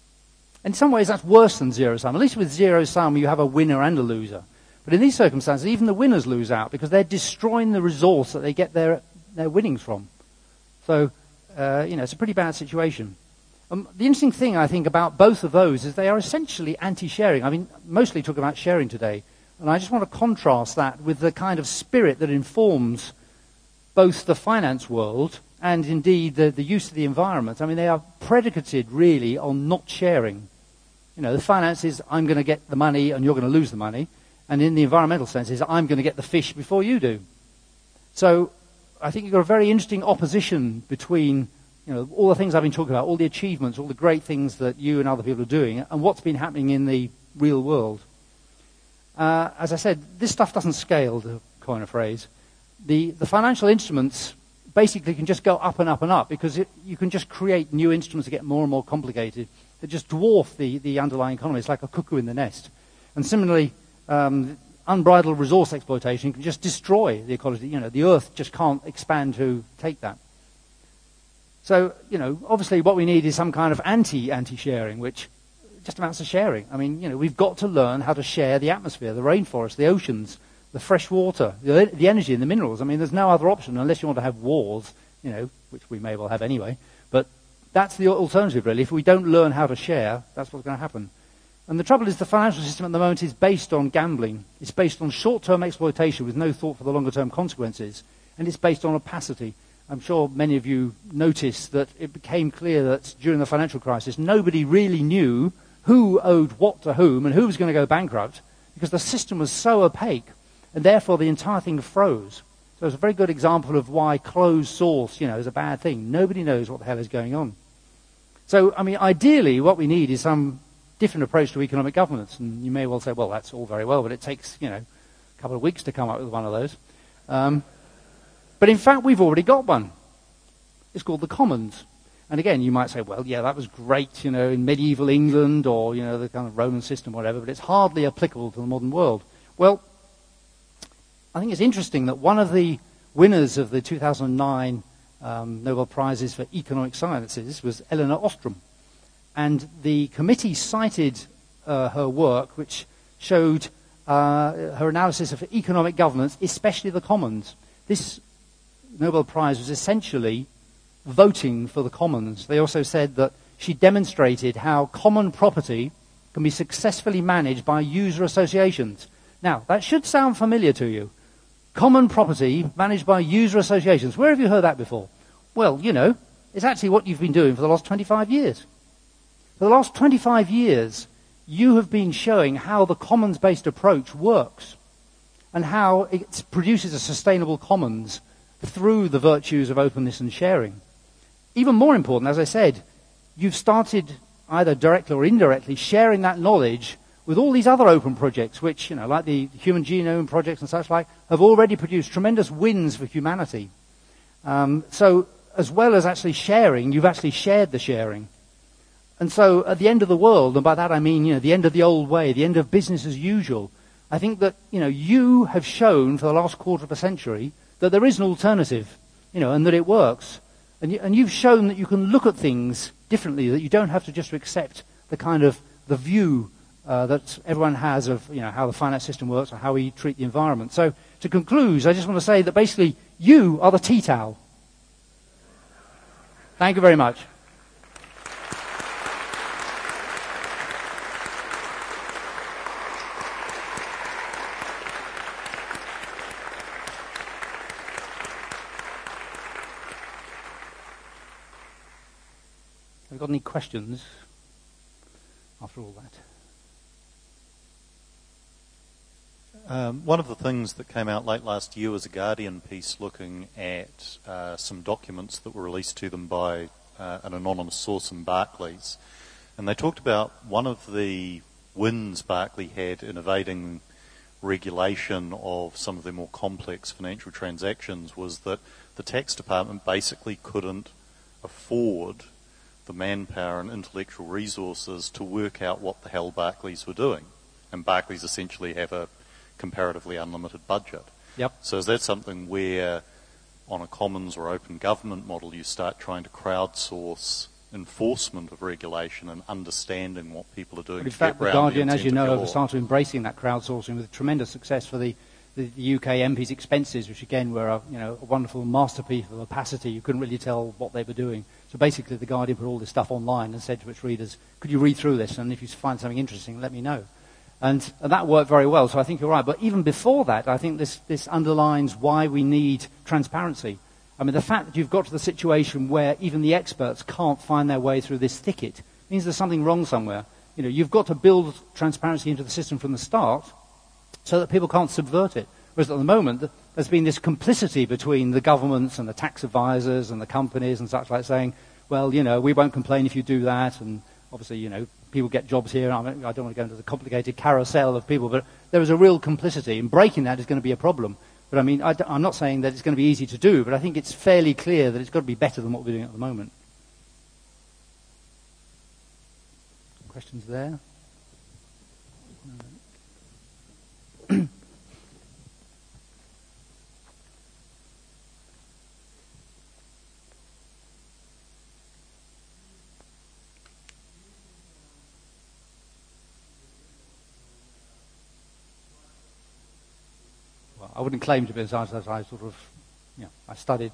in some ways, that's worse than zero-sum. At least with zero-sum, you have a winner and a loser. But in these circumstances, even the winners lose out because they're destroying the resource that they get their, their winnings from. So, uh, you know, it's a pretty bad situation. Um, the interesting thing, I think, about both of those is they are essentially anti-sharing. I mean, mostly talk about sharing today. And I just want to contrast that with the kind of spirit that informs both the finance world and, indeed, the, the use of the environment. I mean, they are predicated, really, on not sharing. You know, the finance is, I'm going to get the money and you're going to lose the money. And in the environmental sense is, I'm going to get the fish before you do. So I think you've got a very interesting opposition between, you know, all the things I've been talking about, all the achievements, all the great things that you and other people are doing, and what's been happening in the real world. Uh, as I said, this stuff doesn't scale, to coin a phrase. The, the financial instruments basically can just go up and up and up because it, you can just create new instruments that get more and more complicated that just dwarf the, the underlying economy. It's like a cuckoo in the nest. And similarly, um, unbridled resource exploitation can just destroy the ecology. You know, the earth just can't expand to take that. So, you know, obviously what we need is some kind of anti-anti-sharing, which just amounts to sharing. I mean, you know, we've got to learn how to share the atmosphere, the rainforest, the oceans, the fresh water, the, the energy and the minerals. I mean, there's no other option unless you want to have wars, you know, which we may well have anyway. But that's the alternative, really. If we don't learn how to share, that's what's going to happen. And the trouble is the financial system at the moment is based on gambling. It's based on short-term exploitation with no thought for the longer-term consequences. And it's based on opacity. I'm sure many of you noticed that it became clear that during the financial crisis, nobody really knew who owed what to whom and who was going to go bankrupt because the system was so opaque, and therefore the entire thing froze. So it's a very good example of why closed source, you know, is a bad thing. Nobody knows what the hell is going on. So, I mean, ideally, what we need is some different approach to economic governance. And you may well say, well, that's all very well, but it takes, you know, a couple of weeks to come up with one of those. Um, but in fact, we've already got one. It's called the Commons. And again, you might say, well, yeah, that was great, you know, in medieval England or, you know, the kind of Roman system, whatever, but it's hardly applicable to the modern world. Well, I think it's interesting that one of the winners of the two thousand nine um, Nobel Prizes for Economic Sciences was Elinor Ostrom. And the committee cited uh, her work, which showed uh, her analysis of economic governance, especially the commons. This Nobel Prize was essentially voting for the commons. They also said that she demonstrated how common property can be successfully managed by user associations. Now, that should sound familiar to you. Common property managed by user associations. Where have you heard that before? Well, you know, it's actually what you've been doing for the last twenty-five years. For the last twenty-five years, you have been showing how the commons-based approach works and how it produces a sustainable commons through the virtues of openness and sharing. Even more important, as I said, you've started either directly or indirectly sharing that knowledge with all these other open projects, which, you know, like the Human Genome Project and such like, have already produced tremendous wins for humanity. Um, so, as well as actually sharing, you've actually shared the sharing. And so, at the end of the world, and by that I mean, you know, the end of the old way, the end of business as usual, I think that, you know, you have shown for the last quarter of a century that there is an alternative, you know, and that it works. And, you, and you've shown that you can look at things differently, that you don't have to just accept the kind of, the view Uh, that everyone has of, you know, how the finance system works or how we treat the environment. So, to conclude, I just want to say that basically you are the tea towel. Thank you very much. Have you got any questions after all that? Um, one of the things that came out late last year was a Guardian piece looking at uh, some documents that were released to them by uh, an anonymous source in Barclays. And they talked about one of the wins Barclays had in evading regulation of some of their more complex financial transactions was that the tax department basically couldn't afford the manpower and intellectual resources to work out what the hell Barclays were doing. And Barclays essentially have a comparatively unlimited budget. Yep. So is that something where on a commons or open government model you start trying to crowdsource enforcement of regulation and understanding what people are doing? But in fact, the Guardian, as you know, have started embracing that crowdsourcing with tremendous success for the, the, the U K M Ps' expenses, which again were a, you know, a wonderful masterpiece of opacity. You couldn't really tell what they were doing. So basically the Guardian put all this stuff online and said to its readers, could you read through this, and if you find something interesting, let me know. And, and that worked very well, so I think you're right. But even before that, I think this, this underlines why we need transparency. I mean, the fact that you've got to the situation where even the experts can't find their way through this thicket means there's something wrong somewhere. You know, you've got to build transparency into the system from the start so that people can't subvert it. Whereas at the moment, there's been this complicity between the governments and the tax advisors and the companies and such like saying, well, you know, we won't complain if you do that, and obviously, you know, people get jobs here. I mean, I don't want to go into the complicated carousel of people, but there is a real complicity, and breaking that is going to be a problem. But I mean, I, I'm not saying that it's going to be easy to do, but I think it's fairly clear that it's got to be better than what we're doing at the moment. Questions there? I wouldn't claim to be a scientist. I sort of, you know, I studied.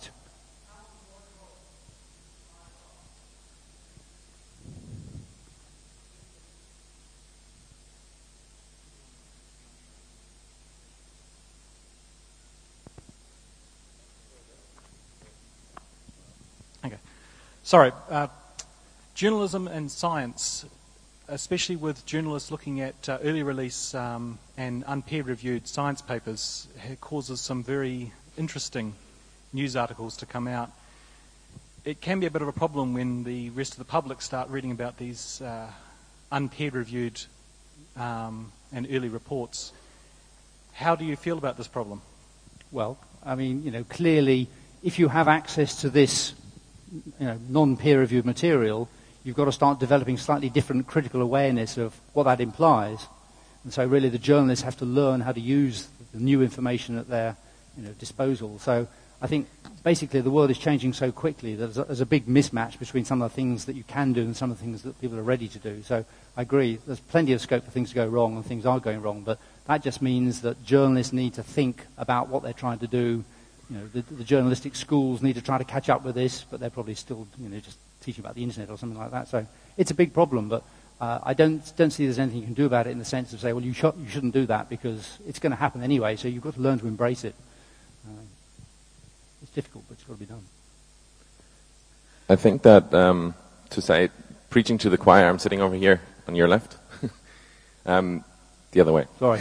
Okay. Sorry. Uh, journalism and science, especially with journalists looking at uh, early release um, and unpeer-reviewed science papers, causes some very interesting news articles to come out. It can be a bit of a problem when the rest of the public start reading about these uh, unpeer-reviewed um, and early reports. How do you feel about this problem? Well, I mean, you know, clearly, if you have access to this, you know, non-peer-reviewed material, you've got to start developing slightly different critical awareness of what that implies. And so really the journalists have to learn how to use the new information at their, you know, disposal. So I think basically the world is changing so quickly that there's a, there's a big mismatch between some of the things that you can do and some of the things that people are ready to do. So I agree, there's plenty of scope for things to go wrong, and things are going wrong, but that just means that journalists need to think about what they're trying to do. You know, the, the journalistic schools need to try to catch up with this, but they're probably still, you know, just teaching about the internet or something like that. So it's a big problem, but uh, I don't don't see there's anything you can do about it in the sense of say, well, you, sh- you shouldn't do that because it's going to happen anyway, so you've got to learn to embrace it. Uh, it's difficult, but it's got to be done. I think that, um, to say, preaching to the choir, I'm sitting over here on your left. um, the other way. Sorry.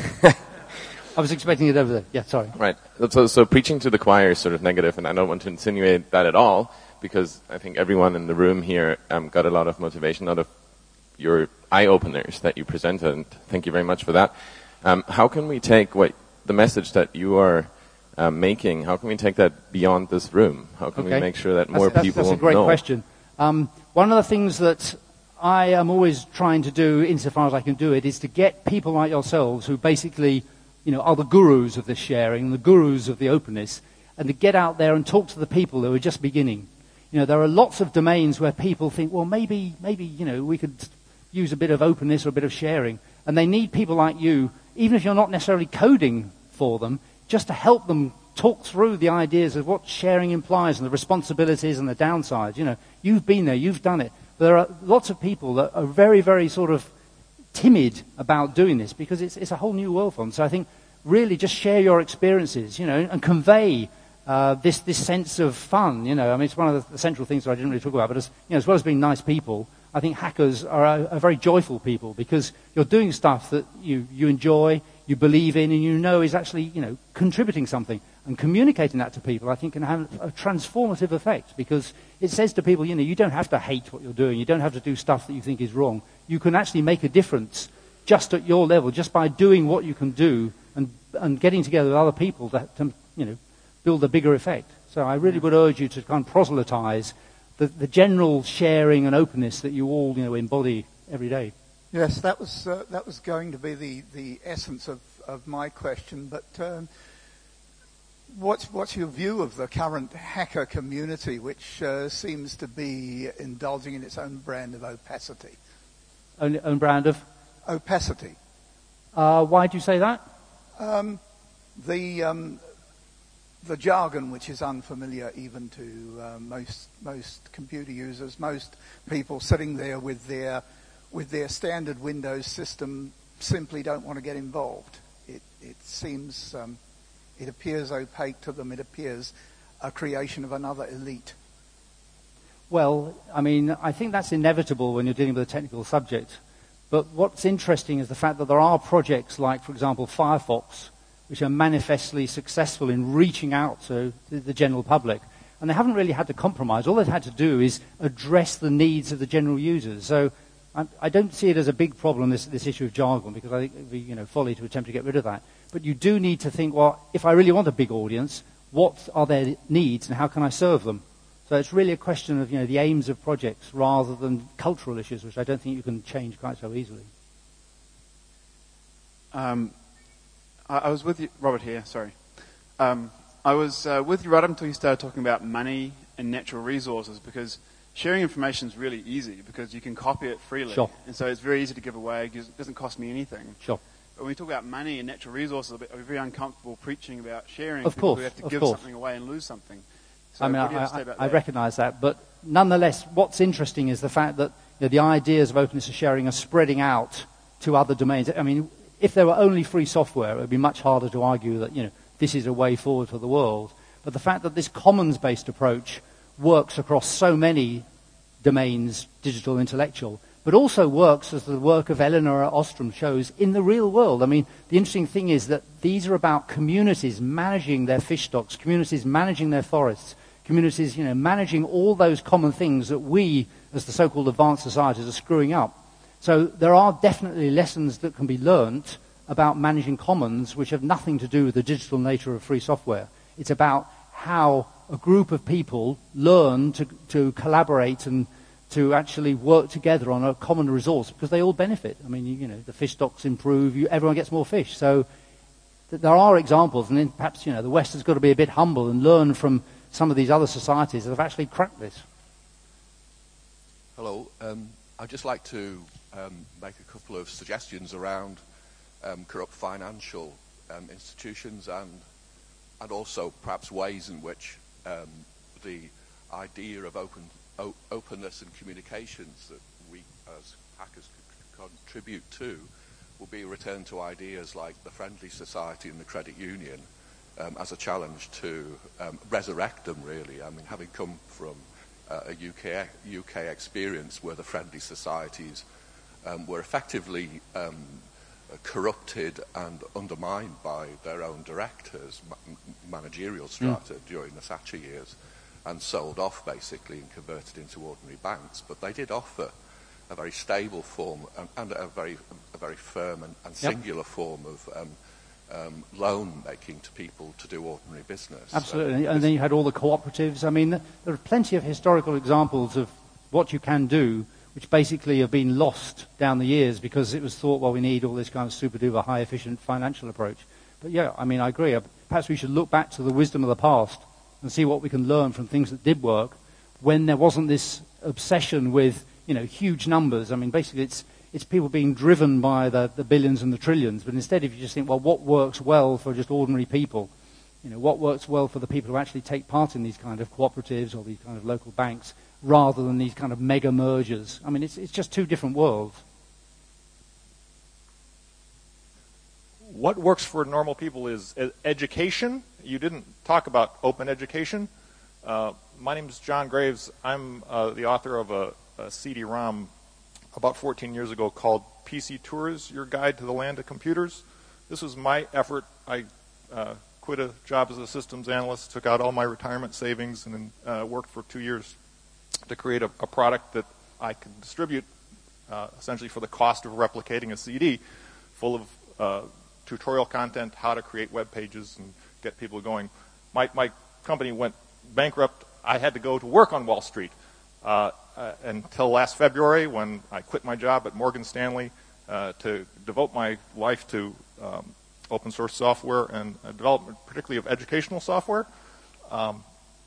I was expecting it over there. Yeah, sorry. Right. So, so preaching to the choir is sort of negative, and I don't want to insinuate that at all, because I think everyone in the room here um, got a lot of motivation out of your eye-openers that you presented, and thank you very much for that. Um, how can we take what the message that you are uh, making, how can we take that beyond this room? How can okay. we make sure that more that's, people know? That's a great know? question. Um, one of the things that I am always trying to do, insofar as I can do it, is to get people like yourselves who basically, you know, are the gurus of this sharing, the gurus of the openness, and to get out there and talk to the people who are just beginning. You know, there are lots of domains where people think, well, maybe, maybe, you know, we could use a bit of openness or a bit of sharing. And they need people like you, even if you're not necessarily coding for them, just to help them talk through the ideas of what sharing implies and the responsibilities and the downsides. You know, you've been there, you've done it. There are lots of people that are very, very sort of timid about doing this because it's, it's a whole new world for them. So I think really just share your experiences, you know, and convey uh, this this sense of fun. You know, I mean, it's one of the central things that I didn't really talk about. But as you know, as well as being nice people, I think hackers are a, a very joyful people because you're doing stuff that you you enjoy, you believe in, and you know is actually, you know, contributing something. And communicating that to people, I think, can have a transformative effect because it says to people, you know, you don't have to hate what you're doing. You don't have to do stuff that you think is wrong. You can actually make a difference just at your level, just by doing what you can do and and getting together with other people that, to, you know, build a bigger effect. So I really would urge you to kind of proselytize the, the general sharing and openness that you all, you know, embody every day. Yes, that was uh, that was going to be the, the essence of, of my question, but um, What's, what's your view of the current hacker community, which uh, seems to be indulging in its own brand of opacity? Own, own brand of? Opacity. Uh, why do you say that? Um, the um, the jargon, which is unfamiliar even to uh, most most computer users, most people sitting there with their with their standard Windows system, simply don't want to get involved. It it seems. Um, It appears opaque to them. It appears a creation of another elite. Well, I mean, I think that's inevitable when you're dealing with a technical subject. But what's interesting is the fact that there are projects like, for example, Firefox, which are manifestly successful in reaching out to the general public. And they haven't really had to compromise. All they've had to do is address the needs of the general users. So I, I don't see it as a big problem, this, this issue of jargon, because I think it would be, you know, folly to attempt to get rid of that. But you do need to think, well, if I really want a big audience, what are their needs and how can I serve them? So it's really a question of, you know, the aims of projects rather than cultural issues, which I don't think you can change quite so easily. Um, I, I was with you, Robert here, sorry. Um, I was uh, with you right up until you started talking about money and natural resources, because sharing information is really easy because you can copy it freely. Sure. And so it's very easy to give away because it doesn't cost me anything. Sure. But when we talk about money and natural resources, I'm very uncomfortable preaching about sharing. Of course, we have to of give course. something away and lose something. So I mean, what do you I, have to say I, about I that? recognise that, but nonetheless, what's interesting is the fact that, you know, the ideas of openness and sharing are spreading out to other domains. I mean, if there were only free software, it would be much harder to argue that, you know, this is a way forward for the world. But the fact that this commons-based approach works across so many domains, digital, intellectual, but also works, as the work of Elinor Ostrom shows, in the real world. I mean, the interesting thing is that these are about communities managing their fish stocks, communities managing their forests, communities, you know, managing all those common things that we, as the so-called advanced societies, are screwing up. So there are definitely lessons that can be learnt about managing commons which have nothing to do with the digital nature of free software. It's about how a group of people learn to, to collaborate and to actually work together on a common resource, because they all benefit. I mean, you, you know, the fish stocks improve, you, everyone gets more fish. So th- there are examples, and then perhaps, you know, the West has got to be a bit humble and learn from some of these other societies that have actually cracked this. Hello. Um, I'd just like to um, make a couple of suggestions around um, corrupt financial um, institutions and and also perhaps ways in which um, the idea of open o- openness and communications that we as hackers could contribute to will be returned to ideas like the friendly society and the credit union um, as a challenge to um, resurrect them, really. I mean, having come from uh, a U K, U K experience where the friendly societies um, were effectively um, corrupted and undermined by their own directors, ma- managerial strata mm. during the Thatcher years, and sold off basically and converted into ordinary banks. But they did offer a very stable form and, and a very a very firm and, and singular yep. form of um, um, loan making to people to do ordinary business. Absolutely, so, and then you had all the cooperatives. I mean, there are plenty of historical examples of what you can do, which basically have been lost down the years because it was thought, well, we need all this kind of super-duper high-efficient financial approach. But yeah, I mean, I agree. Perhaps we should look back to the wisdom of the past and see what we can learn from things that did work when there wasn't this obsession with, you know, huge numbers. I mean, basically it's it's people being driven by the, the billions and the trillions. But instead, if you just think, well, what works well for just ordinary people? You know, what works well for the people who actually take part in these kind of cooperatives or these kind of local banks, rather than these kind of mega mergers. I mean, it's it's just two different worlds. What works for normal people is education. You didn't talk about open education. Uh, my name is John Graves. I'm uh, the author of a, a C D ROM about fourteen years ago called P C Tours, Your Guide to the Land of Computers. This was my effort. I uh, quit a job as a systems analyst, took out all my retirement savings, and then uh, worked for two years to create a, a product that I could distribute uh, essentially for the cost of replicating a C D, full of uh, tutorial content, how to create web pages and get people going. My, my company went bankrupt. I had to go to work on Wall Street uh, uh, until last February, when I quit my job at Morgan Stanley uh, to devote my life to um, open source software and uh, development, particularly of educational software. Um,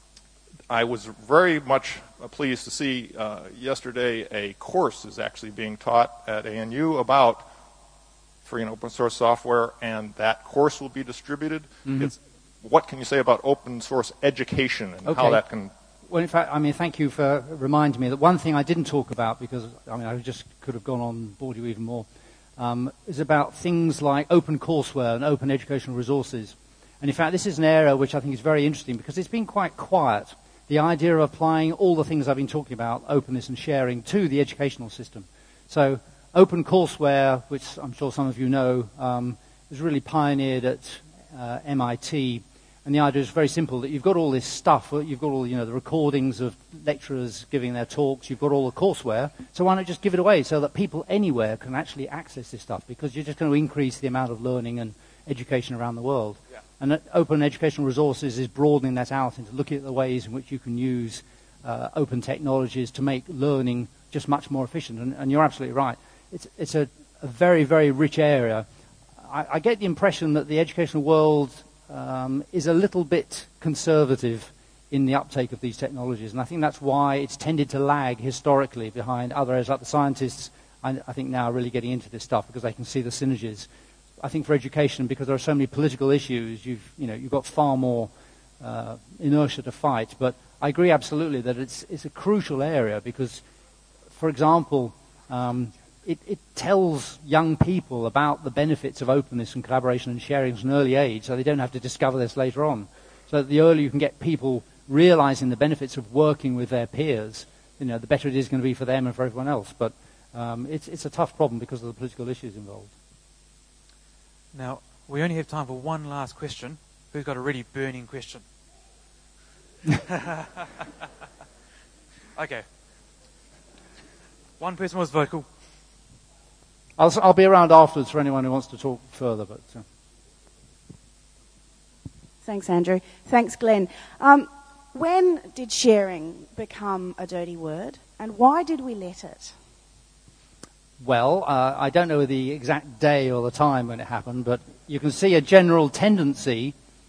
I was very much pleased to see uh, yesterday a course is actually being taught at A N U about free and open source software, and that course will be distributed. Mm-hmm. It's, what can you say about open source education and okay. how that can... Well, in fact, I mean, thank you for reminding me that one thing I didn't talk about, because, I mean, I just could have gone on and bored you even more, um, is about things like open courseware and open educational resources. And in fact, this is an area which I think is very interesting because it's been quite quiet. The idea of applying all the things I've been talking about, openness and sharing, to the educational system. So open courseware, which I'm sure some of you know, um, was really pioneered at uh, M I T. And the idea is very simple, that you've got all this stuff, you've got all, you know, the recordings of lecturers giving their talks, you've got all the courseware, so why not just give it away so that people anywhere can actually access this stuff, because you're just going to increase the amount of learning and education around the world. Yeah. And uh, open educational resources is broadening that out into looking at the ways in which you can use uh, open technologies to make learning just much more efficient. And, and you're absolutely right. It's, it's a, a very, very rich area. I, I get the impression that the educational world um, is a little bit conservative in the uptake of these technologies, and I think that's why it's tended to lag historically behind other areas. Like the scientists, I, I think now are really getting into this stuff because they can see the synergies. I think for education, because there are so many political issues, you've you know you've got far more uh, inertia to fight. But I agree absolutely that it's it's a crucial area because, for example, um, it, it tells young people about the benefits of openness and collaboration and sharing at an early age, so they don't have to discover this later on. So the earlier you can get people realizing the benefits of working with their peers, you know, the better it is going to be for them and for everyone else. But Um, it's, it's a tough problem because of the political issues involved. Now, we only have time for one last question. Who's got a really burning question? Okay. One person was vocal. I'll, I'll be around afterwards for anyone who wants to talk further. But uh. Thanks, Andrew. Thanks, Glenn. Um, when did sharing become a dirty word, and why did we let it? Well, uh, I don't know the exact day or the time when it happened, but you can see a general tendency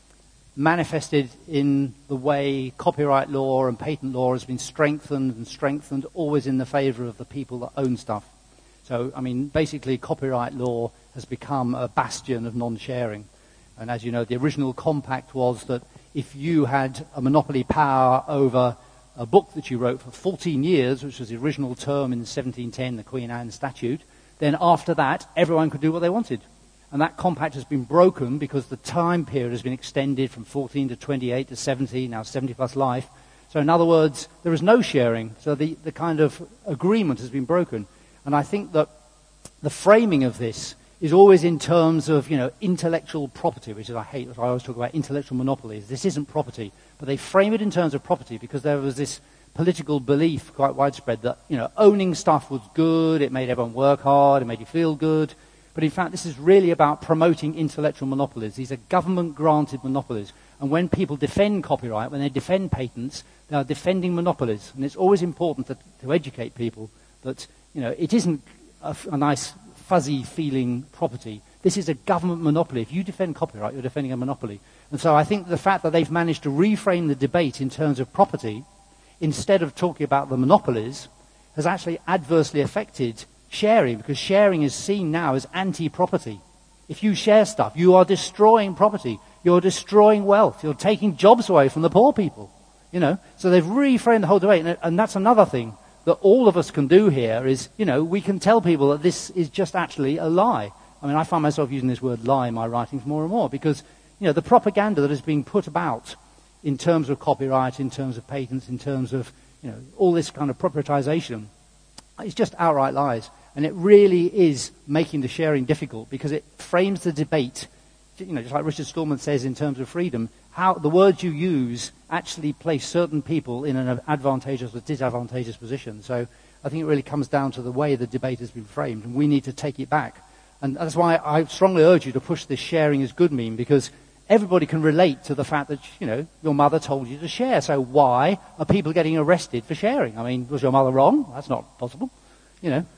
manifested in the way copyright law and patent law has been strengthened and strengthened, always in the favour of the people that own stuff. So, I mean, basically copyright law has become a bastion of non-sharing. And as you know, the original compact was that if you had a monopoly power over a book that you wrote for fourteen years, which was the original term in seventeen ten, the Queen Anne Statute, then after that, everyone could do what they wanted. And that compact has been broken because the time period has been extended from fourteen to twenty-eight to seventy, now seventy plus life. So in other words, there is no sharing. So the, the kind of agreement has been broken. And I think that the framing of this is always in terms of, you know, intellectual property, which is, I hate, I always talk about intellectual monopolies. This isn't property. But they frame it in terms of property because there was this political belief, quite widespread, that, you know, owning stuff was good, it made everyone work hard, it made you feel good. But in fact, this is really about promoting intellectual monopolies. These are government-granted monopolies. And when people defend copyright, when they defend patents, they are defending monopolies. And it's always important to, to educate people that, you know, it isn't a, a nice, fuzzy-feeling property. This is a government monopoly. If you defend copyright, you're defending a monopoly. And so I think the fact that they've managed to reframe the debate in terms of property, instead of talking about the monopolies, has actually adversely affected sharing, because sharing is seen now as anti-property. If you share stuff, you are destroying property. You're destroying wealth. You're taking jobs away from the poor people. You know, so they've reframed the whole debate, and, and that's another thing that all of us can do here is, you know, we can tell people that this is just actually a lie. I mean, I find myself using this word lie in my writings more and more because, you know, the propaganda that is being put about in terms of copyright, in terms of patents, in terms of, you know, all this kind of proprietization, it's just outright lies. And it really is making the sharing difficult because it frames the debate, you know, just like Richard Stallman says in terms of freedom, how the words you use actually place certain people in an advantageous or disadvantageous position. So I think it really comes down to the way the debate has been framed, and we need to take it back. And that's why I strongly urge you to push this sharing is good meme, because everybody can relate to the fact that, you know, your mother told you to share. So why are people getting arrested for sharing? I mean, was your mother wrong? That's not possible, you know.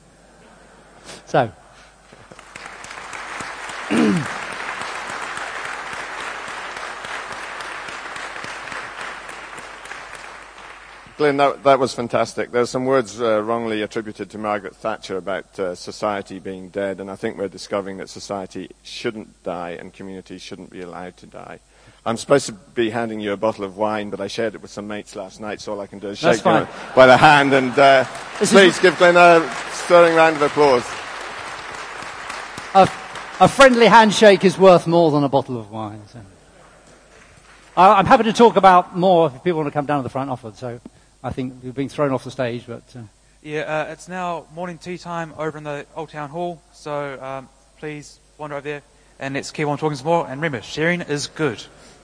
So. Glenn, that, that was fantastic. There's some words uh, wrongly attributed to Margaret Thatcher about uh, society being dead, and I think we're discovering that society shouldn't die and communities shouldn't be allowed to die. I'm supposed to be handing you a bottle of wine, but I shared it with some mates last night, so all I can do is shake them by the hand. And uh, please give Glenn a stirring round of applause. A, a friendly handshake is worth more than a bottle of wine. So. I, I'm happy to talk about more if people want to come down to the front offered. So I think we're being thrown off the stage, but uh. yeah, uh, it's now morning tea time over in the Old Town Hall. So um, please wander over there and let's keep on talking some more. And remember, sharing is good.